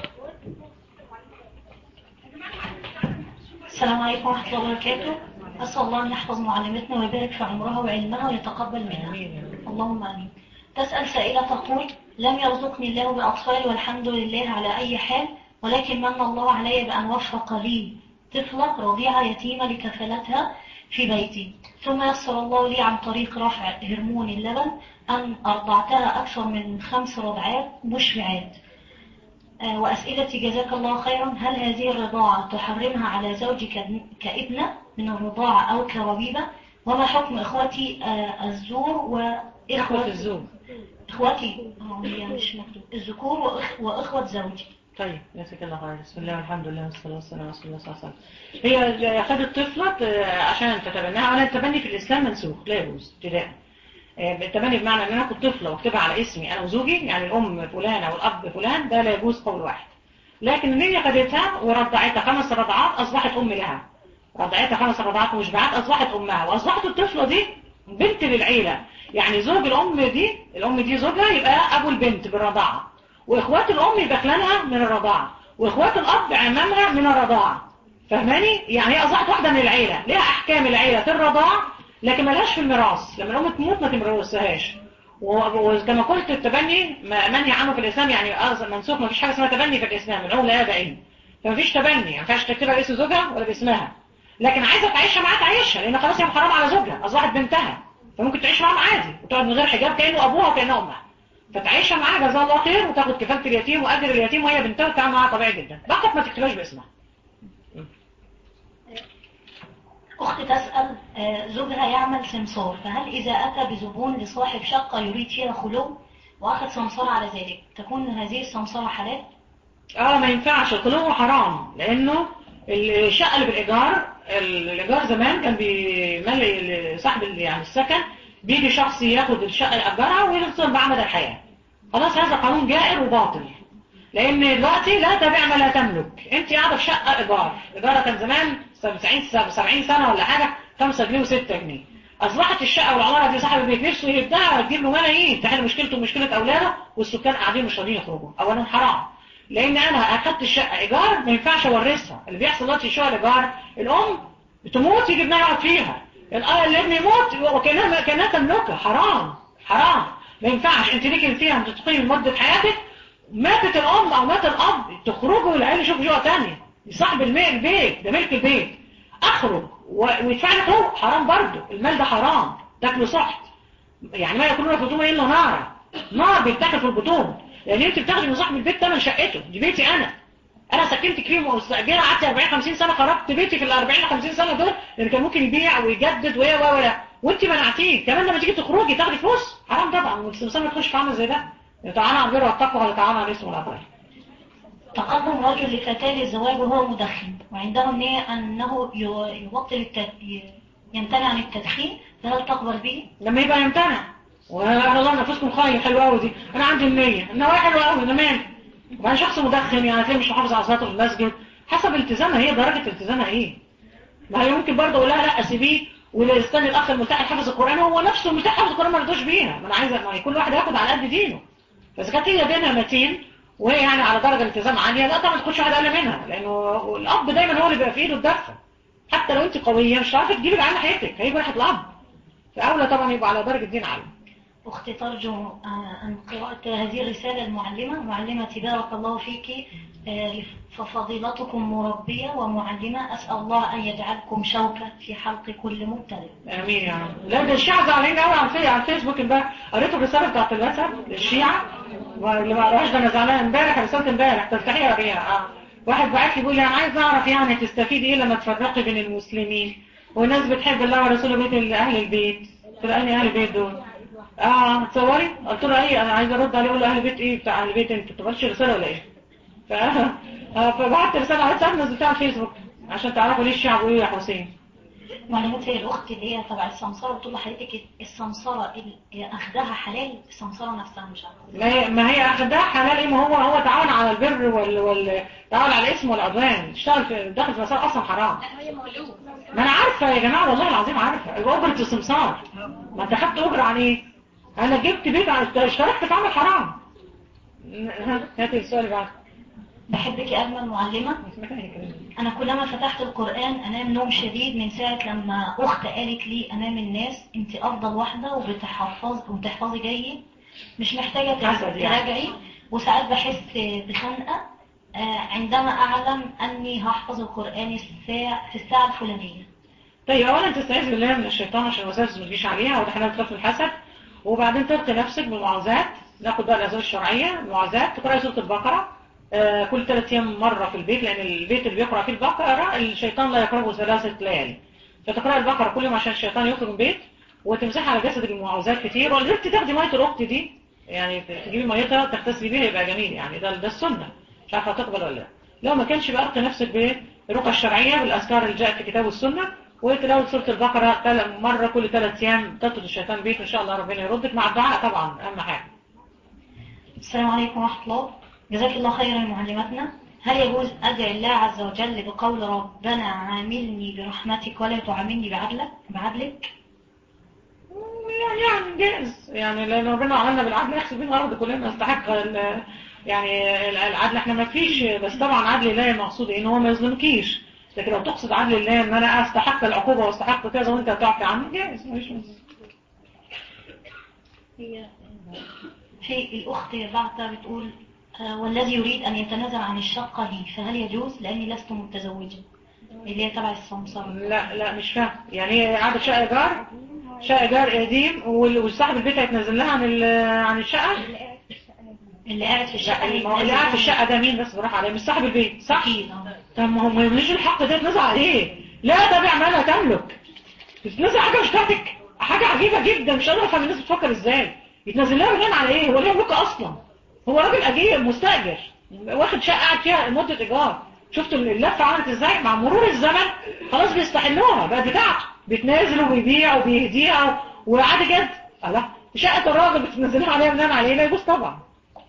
السلام عليكم ورحمة الله وبركاته. أسأل الله أن يحفظ معلمتنا ويبارك في عمرها وعلمها ويتقبل منها. اللهم آمين. تسأل سائلة تقول: لم يرزقني الله بأطفال والحمد لله على أي حال، ولكن من الله علي بأن وفق لي طفلة رضيعة يتيمة لكفالتها في بيتي، ثم يسر الله لي عن طريق رفع هرمون اللبن أن أرضعتها أكثر من 5 رضعات مشبعات. وأسئلتي جزاك الله خيرا: هل هذه الرضاعة تحرمها على زوجك كابنة من الرضاعة أو كربيبة؟ وما حكم إخوتي الزور إخوة الزوج. إخوتي هي مش مكتوب الذكور وإخوة زوجي. طيب جزاك الله خير. بسم الله والحمد لله والصلاة والسلام على رسول الله صلى الله عليه وسلم. هي خدت طفلة عشان تتبناها. ولا التبني في الإسلام منسوخ لا يجوز ابتداء. التبني بمعنى ان انا كنت طفله واكتبها على اسمي انا وزوجي، يعني الام فلانه والاب فلان، ده لا يجوز قول واحد. لكن ان هي خدتها ورضعتها 5 رضعات اصبحت ام لها، رضعتها 5 رضعات ومشبعات اصبحت امها، واصبحت الطفله دي بنت للعيله. يعني زوج الام دي زوجها يبقى ابو البنت بالرضاعه، واخوات الام يبقى خلانها من الرضاعه، واخوات الاب عمامها من الرضاعه. فاهماني؟ يعني هي اصبحت واحده من العيله، ليها احكام العيله في الرضاعه لكن ملهاش في الميراث. لما الام تموت ما تمرثهاش. وكما قلت التبني منهي عنه في الاسلام، يعني منسوخ. ما فيش حاجه اسمها تبني في الاسلام، العمله لا دائما. فما فيش تبني، ما ينفعش تكتبها باسم زوجها ولا باسمها. لكن عايزه تعيشها معاها تعيشها، لان خلاص هي حرام على زوجها، اصبحت بنتها، فممكن تعيش معاها عادي وتقعد من غير حجاب كانه ابوها وكانها امها. فتعيشها معاها جزاها الله خير، وتاخد كفاله اليتيم واجر اليتيم وهي بنتها، وتتعامل معاها طبيعي جدا. فقط ما تكتبهاش باسمها. أختي تسأل زوجها يعمل سمسار، فهل إذا أتى بزبون لصاحب شقة يريد فيها خلو وأخذ سمسار على ذلك تكون هذه السمسارة حلال؟ ما ينفعش. الخلو حرام، لانه الشقه اللي بالايجار، الايجار زمان كان بيملي صاحب يعني السكن، بيجي شخص ياخد الشقه يأجرها ويفصل بعمل الحياه. خلاص هذا قانون جائر وباطل، لان دلوقتي لا تبيع ما لا تملك. انت قاعده في شقه ايجار كان زمان 70 سنه ولا حاجه 5 جنيه و6 جنيه. اصبحت الشقه والعماره دي صاحب البيت نفسه يبداها وتجيب له ملايين، تحل مشكلته ومشكله اولاده، والسكان قاعدين مش راضيين يخرجوا. اولا حرام، لان انا اخدت الشقه ايجار ما ينفعش اورثها. اللي بيحصل دلوقتي الشقه الايجار، الام تموت يجي ابنها يقعد فيها، الابن يموت وكانها تملكها. حرام حرام، ما ينفعش. انت ليكي فيها تقيم مده حياتك، ماتت الام او مات الاب تخرجوا والعيال يشوفوا شقه ثانيه. صاحب البيت ده ملك البيت، اخرج ويدفع لي حقوق. حرام برضه، المال ده حرام، تاكله سحت. يعني ما ياكلون في بطون الا نار بيتاكل في البطون. يعني انت بتاخدي من صاحب البيت ثمن شقته، دي بيتي انا سكنتك فيه مستاجره، قعدت 40 50 سنه، خرجت بيتي في ال 40 50 سنه دول، لان كان ممكن يبيع ويجدد وانت منعتيه. كمان لما تيجي تخرجي تاخدي فلوس. حرام طبعا، والسمسار ما تخش في عمل زي ده. تعالى على البر والتقوى ولا تعالى على الاسم والعدل. تقدم رجل لفتاة للزواج وهو مدخن، وعنده النية أنه يبطل يمتنع عن التدخين، فهل تقبل به؟ لما يبقى يمتنع، وانا الله نفسكم خير، حلوه قوي دي. انا عندي النوايا حلوه قوي، انا مالي. وبعدين شخص مدخن يعني تلاقيه مش محافظ على صلاته في المسجد، حسب التزامها هي، درجه التزامها ايه. ما هي ممكن برضه اقول لها لا سيبيه، ولا استني الاخ الملتحي حافظ القران، هو نفسه الملتحي حافظ القران ما رضاش بيها. ما انا عايزه ما كل واحد ياخد على قد دينه. بس كانت هي دينها متين وهي يعني على درجه التزام عاليه، لا طبعا ما تاخدش واحد اقل منها، لانه الاب دايما هو اللي بيبقى في ايده الدفه. حتى لو انت قويه مش هتعرفي تجيبي على ناحيتك، هيجي ناحيه الاب. فاولى طبعا يبقى على درجه دين عاليه. أختي ترجو أن قراءة هذه الرسالة المعلمة. معلمتي بارك الله فيك، ففضيلتكم مربية ومعلمة، أسأل الله أن يجعلكم شوكة في حلق كل مبتلى. امين يا رب. لا ده الشيعة زعلانين قوي على الفيسبوك امبارح. قريت الرساله بتاعت الواتساب للشيعة واللي ما قراهاش ده انا زعلان. امبارح رساله امبارح تفتحيها قريها. واحد بعت لي بيقول لي انا عايز اعرف يعني تستفيد ايه لما تفرقي بين المسلمين، والناس بتحب الله ورسوله بيت اهل البيت. قلت له اهل البيت دول تصوري. قلت له ايه، انا عايز ارد عليه اقول له اهل البيت ايه بتاع اهل البيت، انت بتبقاش رساله ولا ايه؟ فبعت رساله على الواتساب نزلتها على الفيسبوك عشان تعرفوا ليه الشعب وايه يا حسين. معلومات هي الأخت اللي هي تبع السمسرة بتقول لحضرتك السمسرة اللي أخدها حلال، السمسرة نفسها مش عارفة. ما هي أخدها حلال إيه؟ ما هو تعاون على البر تعاون على الاسم والعدوان، اشتغل في داخل في مسار أصلا حرام. ما أنا عارفة يا جماعة والله العظيم عارفة. يبقى أجرة السمسار. ما أنت خدت أجرة عن إيه؟ أنا جبت بيت اشتركت في عمل حرام. هاتي السؤال بعد. بحبك يا أجمل معلمة. أنا كلما فتحت القرآن أنام نوم شديد من ساعة لما أخت قالت لي أمام الناس أنت أفضل واحدة وبتحفظي جيد، مش محتاجة تراجعي. وساعات بحس بخنقة عندما أعلم أني هحفظ القرآن في الساعة الفلانية. طيب أولا تستعيذ بالله من الشيطان عشان الوساوس ما تجيش عليها، وده احنا بنخاف من الحسد. وبعدين تلقي نفسك بالمعوذات. ناخد بقى الأزواج الشرعية. المعوذات تقرأي سورة البقرة كل 3 أيام مرة في البيت، لأن البيت اللي بيقرأ فيه البقرة الشيطان لا يقربه 3 ليالي. فتقرأ البقرة كل يوم عشان الشيطان يخرج من البيت، وتمسح على جسدك المعوذات كتير، ولا قدرت تاخدي مية الأخت دي يعني تجيبي ميتها تغتسلي بيها يبقى جميل يعني، ده السنة. مش عارفة هتقبل ولا لا. لو ما كانش بقى ارقي نفسك بالرقى الشرعية بالأذكار اللي جاءت في كتاب والسنة، وتلاوة سورة البقرة مرة كل 3 أيام تطرد الشيطان بيك إن شاء الله ربنا يردك، مع الدعاء طبعا أهم حاجة. السلام عليكم ورحمة الله. جزاك الله خيرا معلمتنا. هل يجوز أدعي الله عز وجل بقول ربنا عاملني برحمتك ولا تعاملني بعدلك؟ يعني جائز يعني، لأن ربنا عملنا بالعدل يحسب بين الأرض كلنا نستحق يعني العدل. احنا ما فيش، بس طبعا عدل الله المقصود ان هو ما يظلمكيش، لكن لو تقصد عدل الله ان انا استحق العقوبة واستحق كذا وانت تعفي عني، جائز مفيش مشكلة. في الأخت بعتها بتقول والذي يريد أن يتنازل عن الشقة لي فهل يجوز لأني لست متزوجة، اللي هي تبع السمسار؟ لا مش فاهم يعني. هي قاعدة شقة إيجار قديم والصاحب البيت هيتنازل لها عن الشقة؟ اللي قاعد في الشقة اللي قاعد في الشقة ده مين بس براح عليه؟ مش صاحب البيت صح؟ طب ما هو ما يمليش الحق ده يتنازل عليه. لا ده بيعملها تملك، تتنازل حاجة مش بتاعتك. حاجة عجيبة جدا، مش قادرة افهم الناس بتفكر ازاي. يتنازل لها بناء على ايه؟ هو ليه يملك اصلا؟ هو راجل اجير مستاجر واخد شقة قاعد فيها مدة ايجار. شفتوا اللفة عملت ازاي؟ مع مرور الزمن خلاص بيستحلوها بقى بتاعته، بيتنازل وبيبيع وبيهديها وعادي جدا. الله، شقة الراجل بتنزلها عليها بناء عليه؟ لا يجوز طبعا.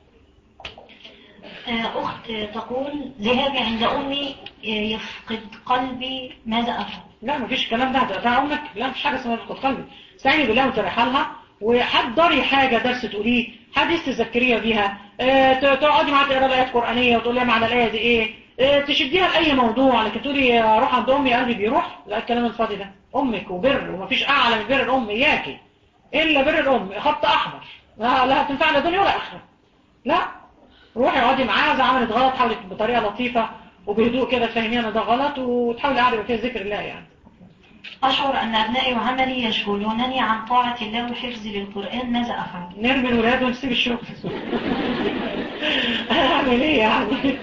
أخت تقول ذهابي عند أمي يفقد قلبي ماذا أفعل؟ لا مفيش الكلام ده بتاع أمك، لا مفيش حاجة اسمها يفقد قلبي. استعيني بالله وتريحي لها، وحضري حاجة درس تقوليه، حديث تذكريها بيها، تقعدي معاها تقرا آيات قرآنية وتقول لها معنى الآية دي إيه، تشديها لأي موضوع. لكن تقولي أروح عند أمي قلبي بيروح، لا الكلام الفاضي ده. أمك وبر، ومفيش أعلى من بر الأم إياكي إلا بر الأم، خط أحمر لا هتنفع لا دنيا ولا آخرة. لا روحي اقعدي معاها، اذا عملت غلط حاولي بطريقه لطيفه وبهدوء كده تفهميها ان ده غلط، وتحاولي قاعده فيها ذكر الله يعني. أشعر أن أبنائي وعملي يشغلونني عن طاعة الله وحفظي للقرآن، ماذا أفعل؟ نرمي الولاد ونسيب الشغل. اعمل ايه يعني؟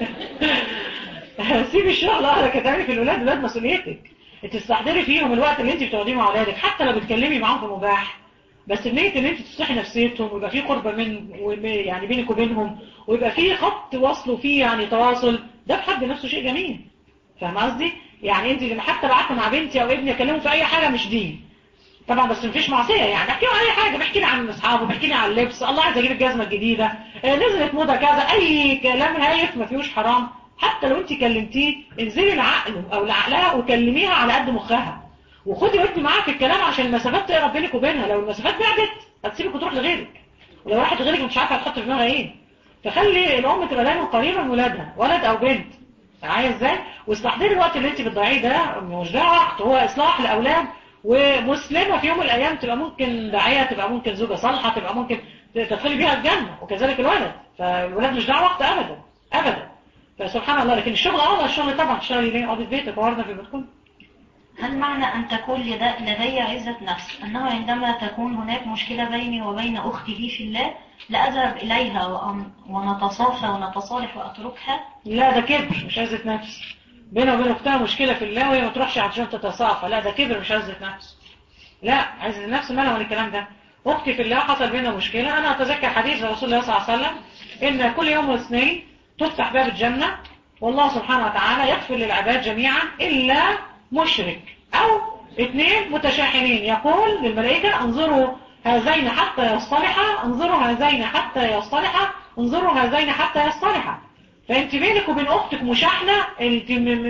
سيب الشغل. اهلك هتعملي في الولاد مسؤوليتك. انت تستحضري فيهم الوقت اللي انت بتقعديه مع اولادك، حتى لو بتكلمي معاهم في مباح، بس بنية ان انت تصلحي نفسيتهم ويبقى في قربة يعني بينك وبينهم، ويبقى في خط وصل وفيه يعني تواصل، ده بحد نفسه شيء جميل. فاهم قصدي؟ يعني انت لما حتى بعت مع بنتي او ابني اكلمه في اي حاجه مش دين طبعا، بس مفيش معصيه يعني، احكي له اي حاجه، بيحكي لي عن اصحابه، بيحكي لي عن اللبس، الله عايز اجيب الجزمه الجديده، نزلت موضه كذا، اي كلام هايف ما فيهوش حرام. حتى لو انت كلمتيه انزلي لعقله او لعقلها وكلميها على قد مخها، وخدي ودي معاها في الكلام عشان المسافات تقرب بينك وبينها. لو المسافات بعدت هتسيبك وتروح لغيرك، ولو راحت لغيرك مش عارفه هتحط في دماغها ايه. فخلي الام تبقى دايما قريبه من ولادها، ولد او بنت، عايز ازاي. واستحضري الوقت اللي انت بتضيعيه ده مش ده وقت، هو اصلاح الاولاد. ومسلمه في يوم من الايام تبقى ممكن داعيه، تبقى ممكن زوجه صالحه، تبقى ممكن تدخلي بيها الجنه، وكذلك الولد. فالولاد مش ده وقت ابدا ابدا. فسبحان الله. لكن الشغل الشغل طبعا تشتغلي ليه؟ اقعدي في بيتك وقعدنا في بيتكم. هل معنى أن تكون لدي عزة نفس أنه عندما تكون هناك مشكلة بيني وبين أختي لي في الله لأذهب إليها ونتصافى ونتصالح وأتركها؟ لا ده كبر مش عزة نفس. بينها وبين أختها مشكلة في الله وهي ما تروحش عشان تتصافى، لا ده كبر مش عزة نفس. لا عزة النفس مالها من الكلام ده. أختي في الله حصل بينها مشكلة، أنا أتذكر حديث رسول الله صلى الله عليه وسلم إن كل يوم واثنين تفتح باب الجنة، والله سبحانه وتعالى يغفر للعباد جميعا إلا مشرك أو 2 متشاحنين، يقول للملائكة انظروا هذين حتى يصطلحا، انظروا هذين حتى يصطلحا، انظروا هذين حتى يصطلحا. فانت بينك وبين اختك مشاحنة، انت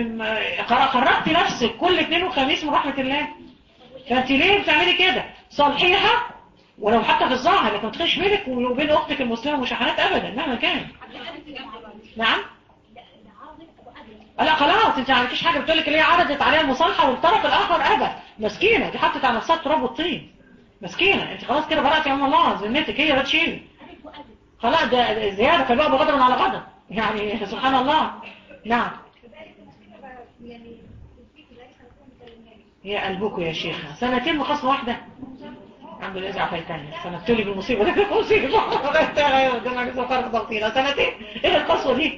خرجتي نفسك كل 2 وخميس من رحمة الله. فانت ليه بتعملي كده؟ صلحيها ولو حتى في الظاهر، لكن ما تخش بينك وبين اختك المسلمة مشاحنات ابدا مهما كان. نعم. لا خلاص انت ما عملتيش حاجه، بتقول لك اللي هي عرضت عليها المصالحه والطرف الاخر ابى، مسكينه دي حطت على نفسها التراب والطين، مسكينه. انت خلاص كده برأتي يا الله ذمتك، هي بتشيل خلاص، ده زياده فبقى بغضب على غضب يعني سبحان الله. نعم. يا قلبكم يا شيخه 2 مخاصمه واحده، الحمد لله عفيتني سنبتلي بالمصيبه دي مصيبه ده انا عايزه فرق ضغطينا 2 ايه القسوه دي؟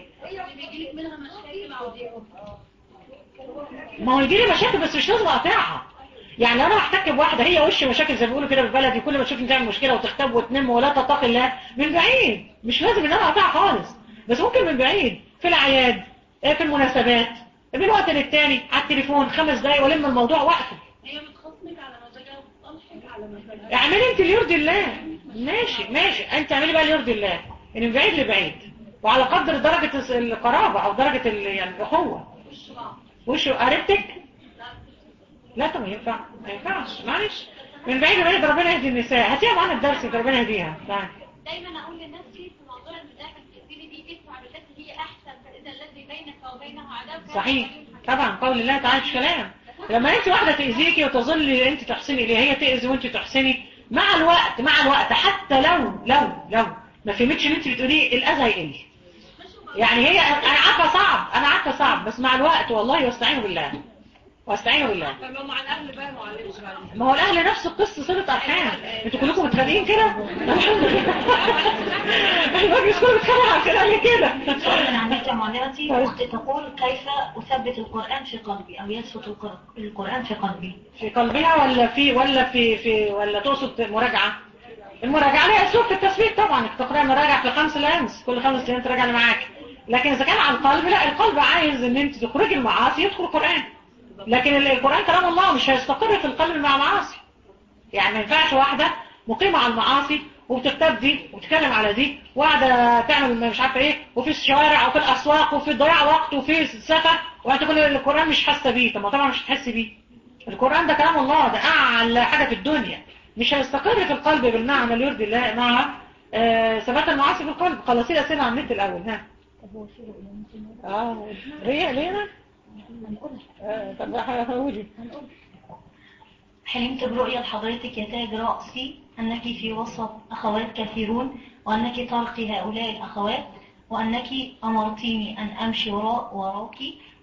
ما هو يجيلي مشاكل بس مش لازم اقاطعها. يعني لو انا هحتك بواحده هي وش مشاكل زي ما بيقولوا كده بالبلدي، كل ما تشوفني تعمل مشكله وتختب وتنم ولا تتقي الله، من بعيد، مش لازم ان انا اقطعها خالص، بس ممكن من بعيد في الاعياد، في المناسبات، من وقت للتاني على التليفون 5 دقايق والم الموضوع واقفل. هي بتخصمك على مزاجها وبتصالحك على مزاجها. اعملي انت اللي يرضي الله، ماشي انت اعملي بقى اللي يرضي الله، ان من بعيد لبعيد، وعلى قدر درجه القرابه او درجه يعني الاخوه. وش قريبتك؟ لا طب ما ينفعش معلش، من بعيد لبعيد. ربنا يهدي النساء، هاتيها معانا الدرس، ربنا يهديها. دايما اقول لنفسي في موضوع المزاح الكثير دي اسمع بالتي هي احسن، فاذا الذي بينك وبينه عداوه. صحيح طبعا، قول الله تعالى مش كلام. لما انت واحده تاذيكي وتظلي انت تحسني اليها، هي تاذي وانت تحسني، مع الوقت حتى لو ما فهمتش اللي انت بتقوليه، الاذى هيقل. يعني هي انا عارفه صعب، بس مع الوقت والله واستعينوا بالله. لما مع الاهل بقى معلش بقى. ما هو الاهل نفس القصه، صله ارحام. انتوا كلكم متخانقين كده؟ المجلس كله بيتخانق على كده ليه كده؟ سؤال من عمتي معلمتي، اختي تقول كيف اثبت القرآن في قلبي او يثبت القرآن في قلبي؟ في قلبها ولا تقصد مراجعه؟ المراجعه ليها اسلوب في التثبيت طبعا، انك تقرأ مراجعه في 5 لامس، كل 5 ايام تراجع اللي معاك. لكن اذا كان على القلب، لا، القلب عايز ان انت تخرجي المعاصي يدخل القرآن. لكن القرآن كلام الله، مش هيستقر في القلب مع معاصي. يعني ما ينفعش واحدة مقيمة على المعاصي وبتكتب دي وبتتكلم على دي وقاعدة تعمل مش عارفة ايه، وفي الشوارع وفي الاسواق وفي ضياع وقت وفي سفة، وانت تقول القرآن مش حاسة بيه. طب ما طبعا مش هتحسي بيه، القرآن ده كلام الله، ده اعلى حاجة في الدنيا. مش هيستقر في القلب بالمعنى اللي يرضي الله مع ثبات المعاصي في القلب. خلصي لي اسئله عن النت الاول. ها ليه طب هقولي. حلمت برؤية حضرتك يا تاج رأسي أنك في وسط أخوات كثيرون، وأنك ترقي هؤلاء الأخوات، وأنك أمرتيني أن أمشي وراك،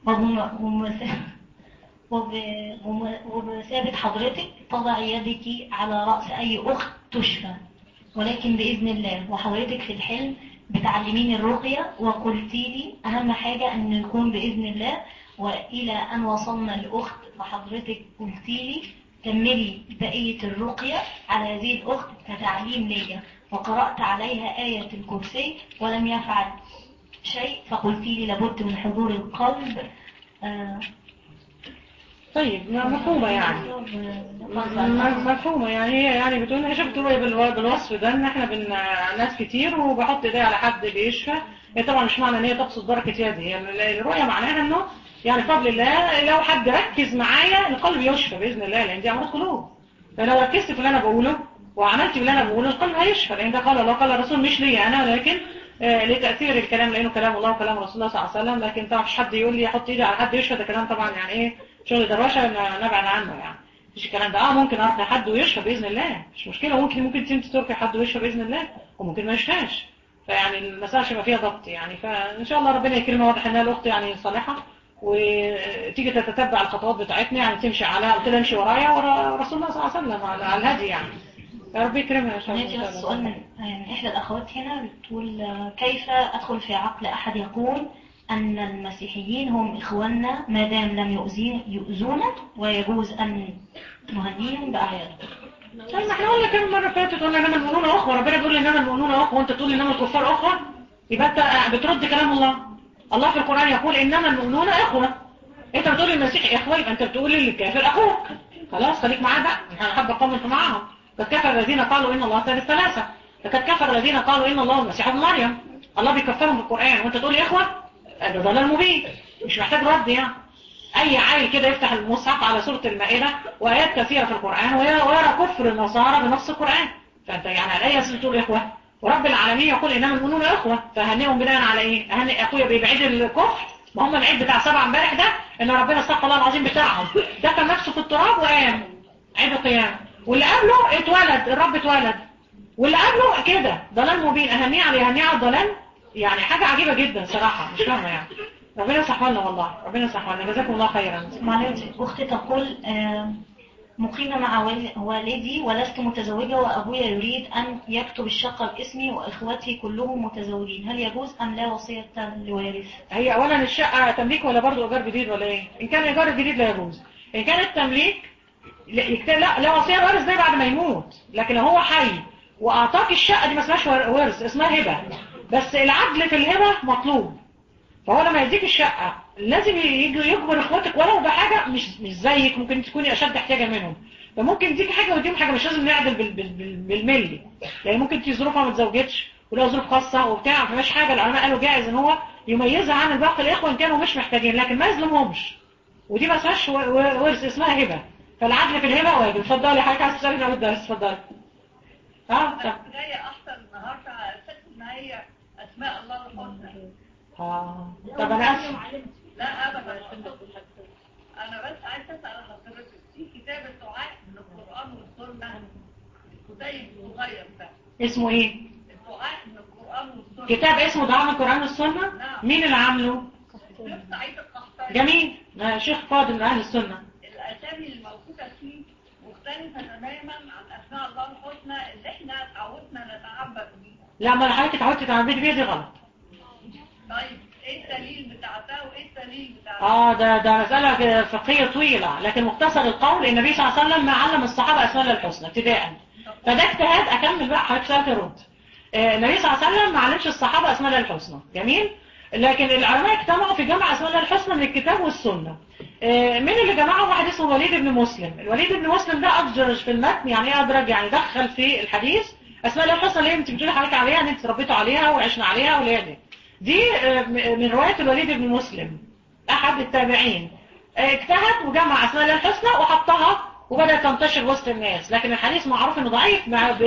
وبمثابة حضرتك تضع يدك على رأس أي أخت تشفى، ولكن بإذن الله. وحضرتك في الحلم بتعلميني الرقية، وقلتي لي أهم حاجة أن يكون بإذن الله. وإلى أن وصلنا لأخت، فحضرتك قلتي لي كملي بقية الرقية على هذه الأخت كتعليم ليا، وقرأت عليها آية الكرسي ولم يفعل شيء، فقلتي لي لابد من حضور القلب. طيب مفهومة يعني، مفهومة يعني. هي يعني بتقول هي شفت رؤية بالوصف ده، ان احنا ناس كتير وبحط ايدي على حد بيشفى. هي طبعا مش معنى ان هي تقصد بركة يدي، هي الرؤية معناها انه يعني بفضل الله لو حد ركز معايا القلب يشفى بإذن الله، لان دي امراض قلوب. فلو ركزت في اللي انا بقوله وعملت اللي انا بقوله القلب هيشفى، لان ده قال الله قال الرسول، مش لي انا، لكن لتأثير الكلام، لانه كلام الله وكلام رسول الله صلى الله عليه وسلم. لكن طبعا مش حد يقول لي احط ايدي على حد يشفى، ده كلام طبعا يعني ايه، شغل دروشه نبعد عنه يعني. مش الكلام ده. ممكن ارقي حد ويشفى باذن الله، مش مشكله. ممكن انت ترقي حد ويشفى باذن الله، وممكن ما يشفاش. فيعني المساله مش فيها ضبط يعني. فان شاء الله ربنا يكرمها، واضح انها الاخت يعني صالحه، وتيجي تتتبع الخطوات بتاعتنا، يعني تمشي على، قلت لها امشي ورايا ورا رسول الله صلى الله عليه وسلم على الهدي يعني. يا رب يكرمها ان شاء الله. بس سؤال من احدى الاخوات هنا بتقول كيف ادخل في عقل احد يقول أن المسيحيين هم إخواننا ما دام لم يؤذونا، ويجوز أن نهنيهم بأعيادهم؟ طيب ما احنا قلنا كم مرة فاتت، قلنا إنما المؤمنون أخوة، ربنا بيقول إنما المؤمنون أخوة، وأنت تقول إنما الكفار أخوة، يبقى أنت بترد كلام الله. الله في القرآن يقول إنما المؤمنون أخوة، أنت بتقول المسيحي إخوة، يبقى أنت بتقول للكافر أخوك. خلاص خليك معاه بقى، أنا حابة أقوم أنت معاهم. قد كفر الذين قالوا إن الله ثالث ثلاثة، لقد كفر الذين قالوا إن الله المسيح ابن مريم. الله بيكفرهم في القرآن وأنت تقول لي إخوة، ده ضلال مبين، مش محتاج رد يعني. اي عيل كده يفتح المصحف على سورة المائدة وايات كثيرة في القرآن ويرى كفر النصارى بنص القرآن، فانت يعني على اي اساس تقول اخوة؟ ورب العالمين يقول انما المؤمنون اخوة، فهنئهم بناء على ايه؟ اهنئ اخويا بعيد الكفر؟ ما هم العيد بتاع 7 امبارح ده ان ربنا استغفر الله العظيم بتاعهم دفن نفسه في التراب وقام عيد القيامة، واللي قبله اتولد الرب اتولد، واللي قبله كده ضلال مبين. اهنئ على الضلال يعني حاجة عجيبة جدا صراحة، مش فاهمة يعني. ربنا يصححنا والله، ربنا يصححنا، جزاكم الله خيرا. معلش أختي تقول مقيمة مع والدي ولست متزوجة، وأبويا يريد أن يكتب الشقة باسمي وإخوتي كلهم متزوجين، هل يجوز أم لا وصية لوارث؟ هي أولا الشقة تمليك ولا برضو إيجار جديد ولا إيه؟ إن كان إيجار جديد لا يجوز. إن كان التمليك لا وصية الوارث ده بعد ما يموت، لكن لو هو حي واعطاك الشقة دي ما اسمهاش ورث، اسمها هبة. بس العدل في الهبة مطلوب. فهو لما يديك الشقة لازم يجبر اخواتك ولو بحاجة مش زيك، ممكن تكوني اشد احتياجا منهم، فممكن يديك حاجة ويديهم حاجة، مش لازم نعدل بالملي. يعني ممكن تي ظروفها ما تزوجتش ولو ظروف خاصة وبتاع، فماش حاجة. العلماء قالوا جائز ان هو يميزها عن الباقي الاخوة ان كانوا مش محتاجين، لكن ما يظلمهمش. ودي ما اسمهاش ورث، اسمها هبة. فالعدل في الهبة واجب. اتفضلي حضرتك، عايز تسالي على الدرس؟ اتفضلي. طب جايه احسن النهارده على اساس ان هي اسماء الله الحسنى. طب انا لا ابدا، انا بس عايز اسال حضرتك في كتاب الدعاء من القران والسنه، كتيب صغير ده اسمه ايه؟ الدعاء من القران والسنه. كتاب اسمه دعاء من القرآن والسنة؟ نعم. مين اللي عامله؟ الشيخ سعيد القحطاني. جميل، شيخ فاضل من اهل السنة. الاسامي الموجوده فيه مختلفه تماما عن اسماء الله الحسنى اللي احنا اتعودنا نتعبد بيها. لا، ما انا حضرتك اتعودت تعبدي بيها، دي غلط. طيب ايه الدليل بتاعتها وايه الدليل بتاعتها؟ ده مسألة فقهية طويلة، لكن مختصر القول النبي صلى الله عليه وسلم ما علم الصحابة اسماء الله الحسنى ابتداء. فده اجتهاد. اكمل بقى حضرتك سألت الرد. النبي صلى الله عليه وسلم ما علمش الصحابة اسماء الله الحسنى، جميل. لكن العلماء اجتمعوا في جمع اسماء الله الحسنى من الكتاب والسنة. من اللي جمعهم؟ واحد اسمه الوليد بن مسلم. الوليد بن مسلم ده أدرج في المتن. يعني ايه أدرج؟ يعني دخل في الحديث اسماء الله الحسنى اللي انت بتقولي حضرتك عليها، ان انت تربيتوا عليها وعشنا عليها واللي دي من رواية الوليد بن مسلم أحد التابعين. اجتهد وجمع اسماء الله الحسنى وحطها وبدأت تنتشر وسط الناس. لكن الحديث معروف انه ضعيف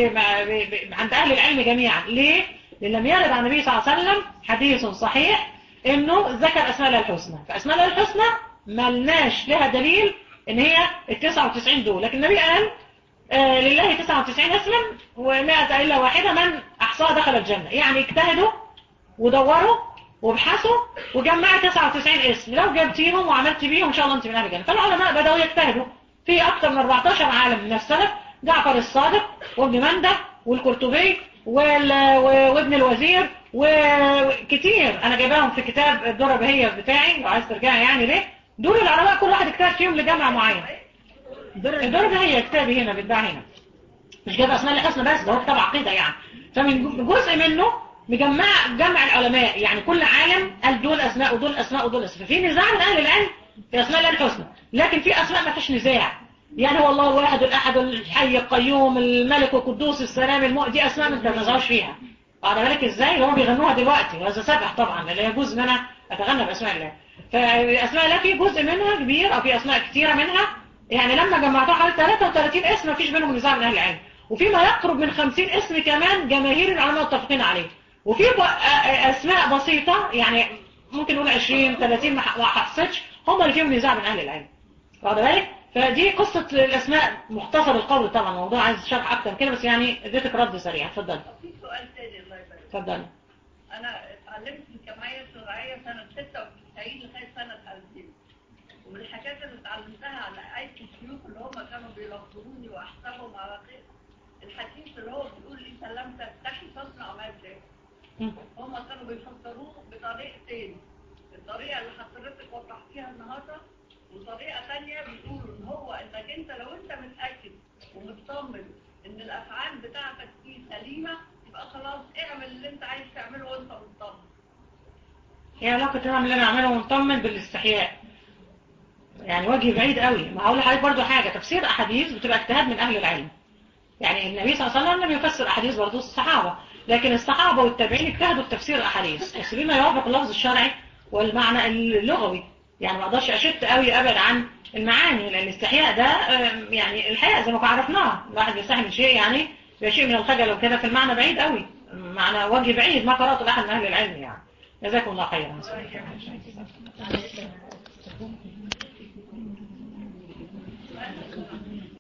عند أهل العلم جميعا. ليه؟ لأن لم يرد عن النبي صلى الله عليه وسلم حديث صحيح انه ذكر اسماء الله الحسنى. فاسماء الله الحسنى ملناش لها دليل ان هي ال 99 دول. لكن النبي قال لله 99 اسما و100 الا واحده من احصاها دخل الجنه. يعني اجتهدوا ودوروا وابحثوا وجمعوا 99 اسم، لو جبتيهم وعملت بيهم ان شاء الله انت من اهل الجنه. فالعلماء بداوا يجتهدوا في اكثر من 14 عالم من السلف، جعفر الصادق وابن منده والقرطبي وابن الوزير وكتير. انا جايباهم في كتاب الدرة البهية بتاعي لو عايز ترجعي يعني ليه. دول العلماء كل واحد اجتهد فيهم لجمع معين. الدرة البهية كتابي هنا بيتباع هنا، مش جايب اسماء الحسنى بس، ده هو كتاب عقيدة يعني. فمن جزء منه جمع العلماء، يعني كل عالم قال دول اسماء ودول اسماء ودول اسماء. ففي نزاع من اهل العلم في اسماء الله الحسنى، لكن في اسماء ما فيش نزاع. يعني هو الله الواحد الاحد الحي القيوم الملك القدوس السلام دي اسماء ما تنازعوش فيها. على بالك ازاي اللي هم بيغنوها دلوقتي، وهذا سبح طبعا لا يجوز ان انا اتغنى باسماء الله. فاسماء الله في جزء منها كبير او في اسماء كثيره منها، يعني لما جمعتها حوالي 33 اسم ما فيش بينهم نزاع من اهل العلم. وفي ما يقرب من 50 اسم كمان جماهير العلماء متفقين عليه. وفي اسماء بسيطه يعني ممكن نقول 20 30 ما حصلتش هم اللي فيهم نزاع من اهل العلم. واخد بالك؟ فدي قصة الأسماء مختصر القول. طبعا الموضوع عايز شرح أكتر كده، بس يعني اديتك رد سريع. اتفضل. في سؤال تاني الله يبارك. اتفضل. أنا اتعلمت في الجمعية الشرعية سنة 96 لغاية سنة 2000، ومن الحاجات اللي اتعلمتها على آية الشيوخ اللي هم كانوا بيلخبطوني وأحسبهم على خير الحديث اللي هو بيقول لي سلام تفتحي تصنع ما يشاء. هم كانوا بيفسروه بطريقتين، الطريقة اللي حضرتك وضحتيها النهارده، وطريقة ثانية بيقولوا ان هو انك انت لو انت متأكد ومطمن ان الافعال بتاعتك دي سليمة يبقى خلاص اعمل اللي انت عايز تعمله وانت مطمن. ايه علاقة تعمل اللي انا اعمله ومطمن بالاستحياء؟ يعني وجه بعيد قوي. ما هقول لحضرتك برضو حاجة، تفسير احاديث بتبقى اجتهاد من اهل العلم. يعني النبي صلى الله عليه وسلم لم يفسر احاديث برضو الصحابة، لكن الصحابة والتابعين اجتهدوا في تفسير احاديث بس بما يوافق اللفظ الشرعي والمعنى اللغوي. يعني ما اقدرش اشت قوي ابعد عن المعاني، لان الاستحياء ده يعني الحياء زي ما عرفناها، الواحد بيستحي شيء يعني شيء من الخجل وكده، في المعنى بعيد قوي، معنى وجه بعيد ما قرأت لأحد من اهل العلم يعني. جزاكم الله خيرا.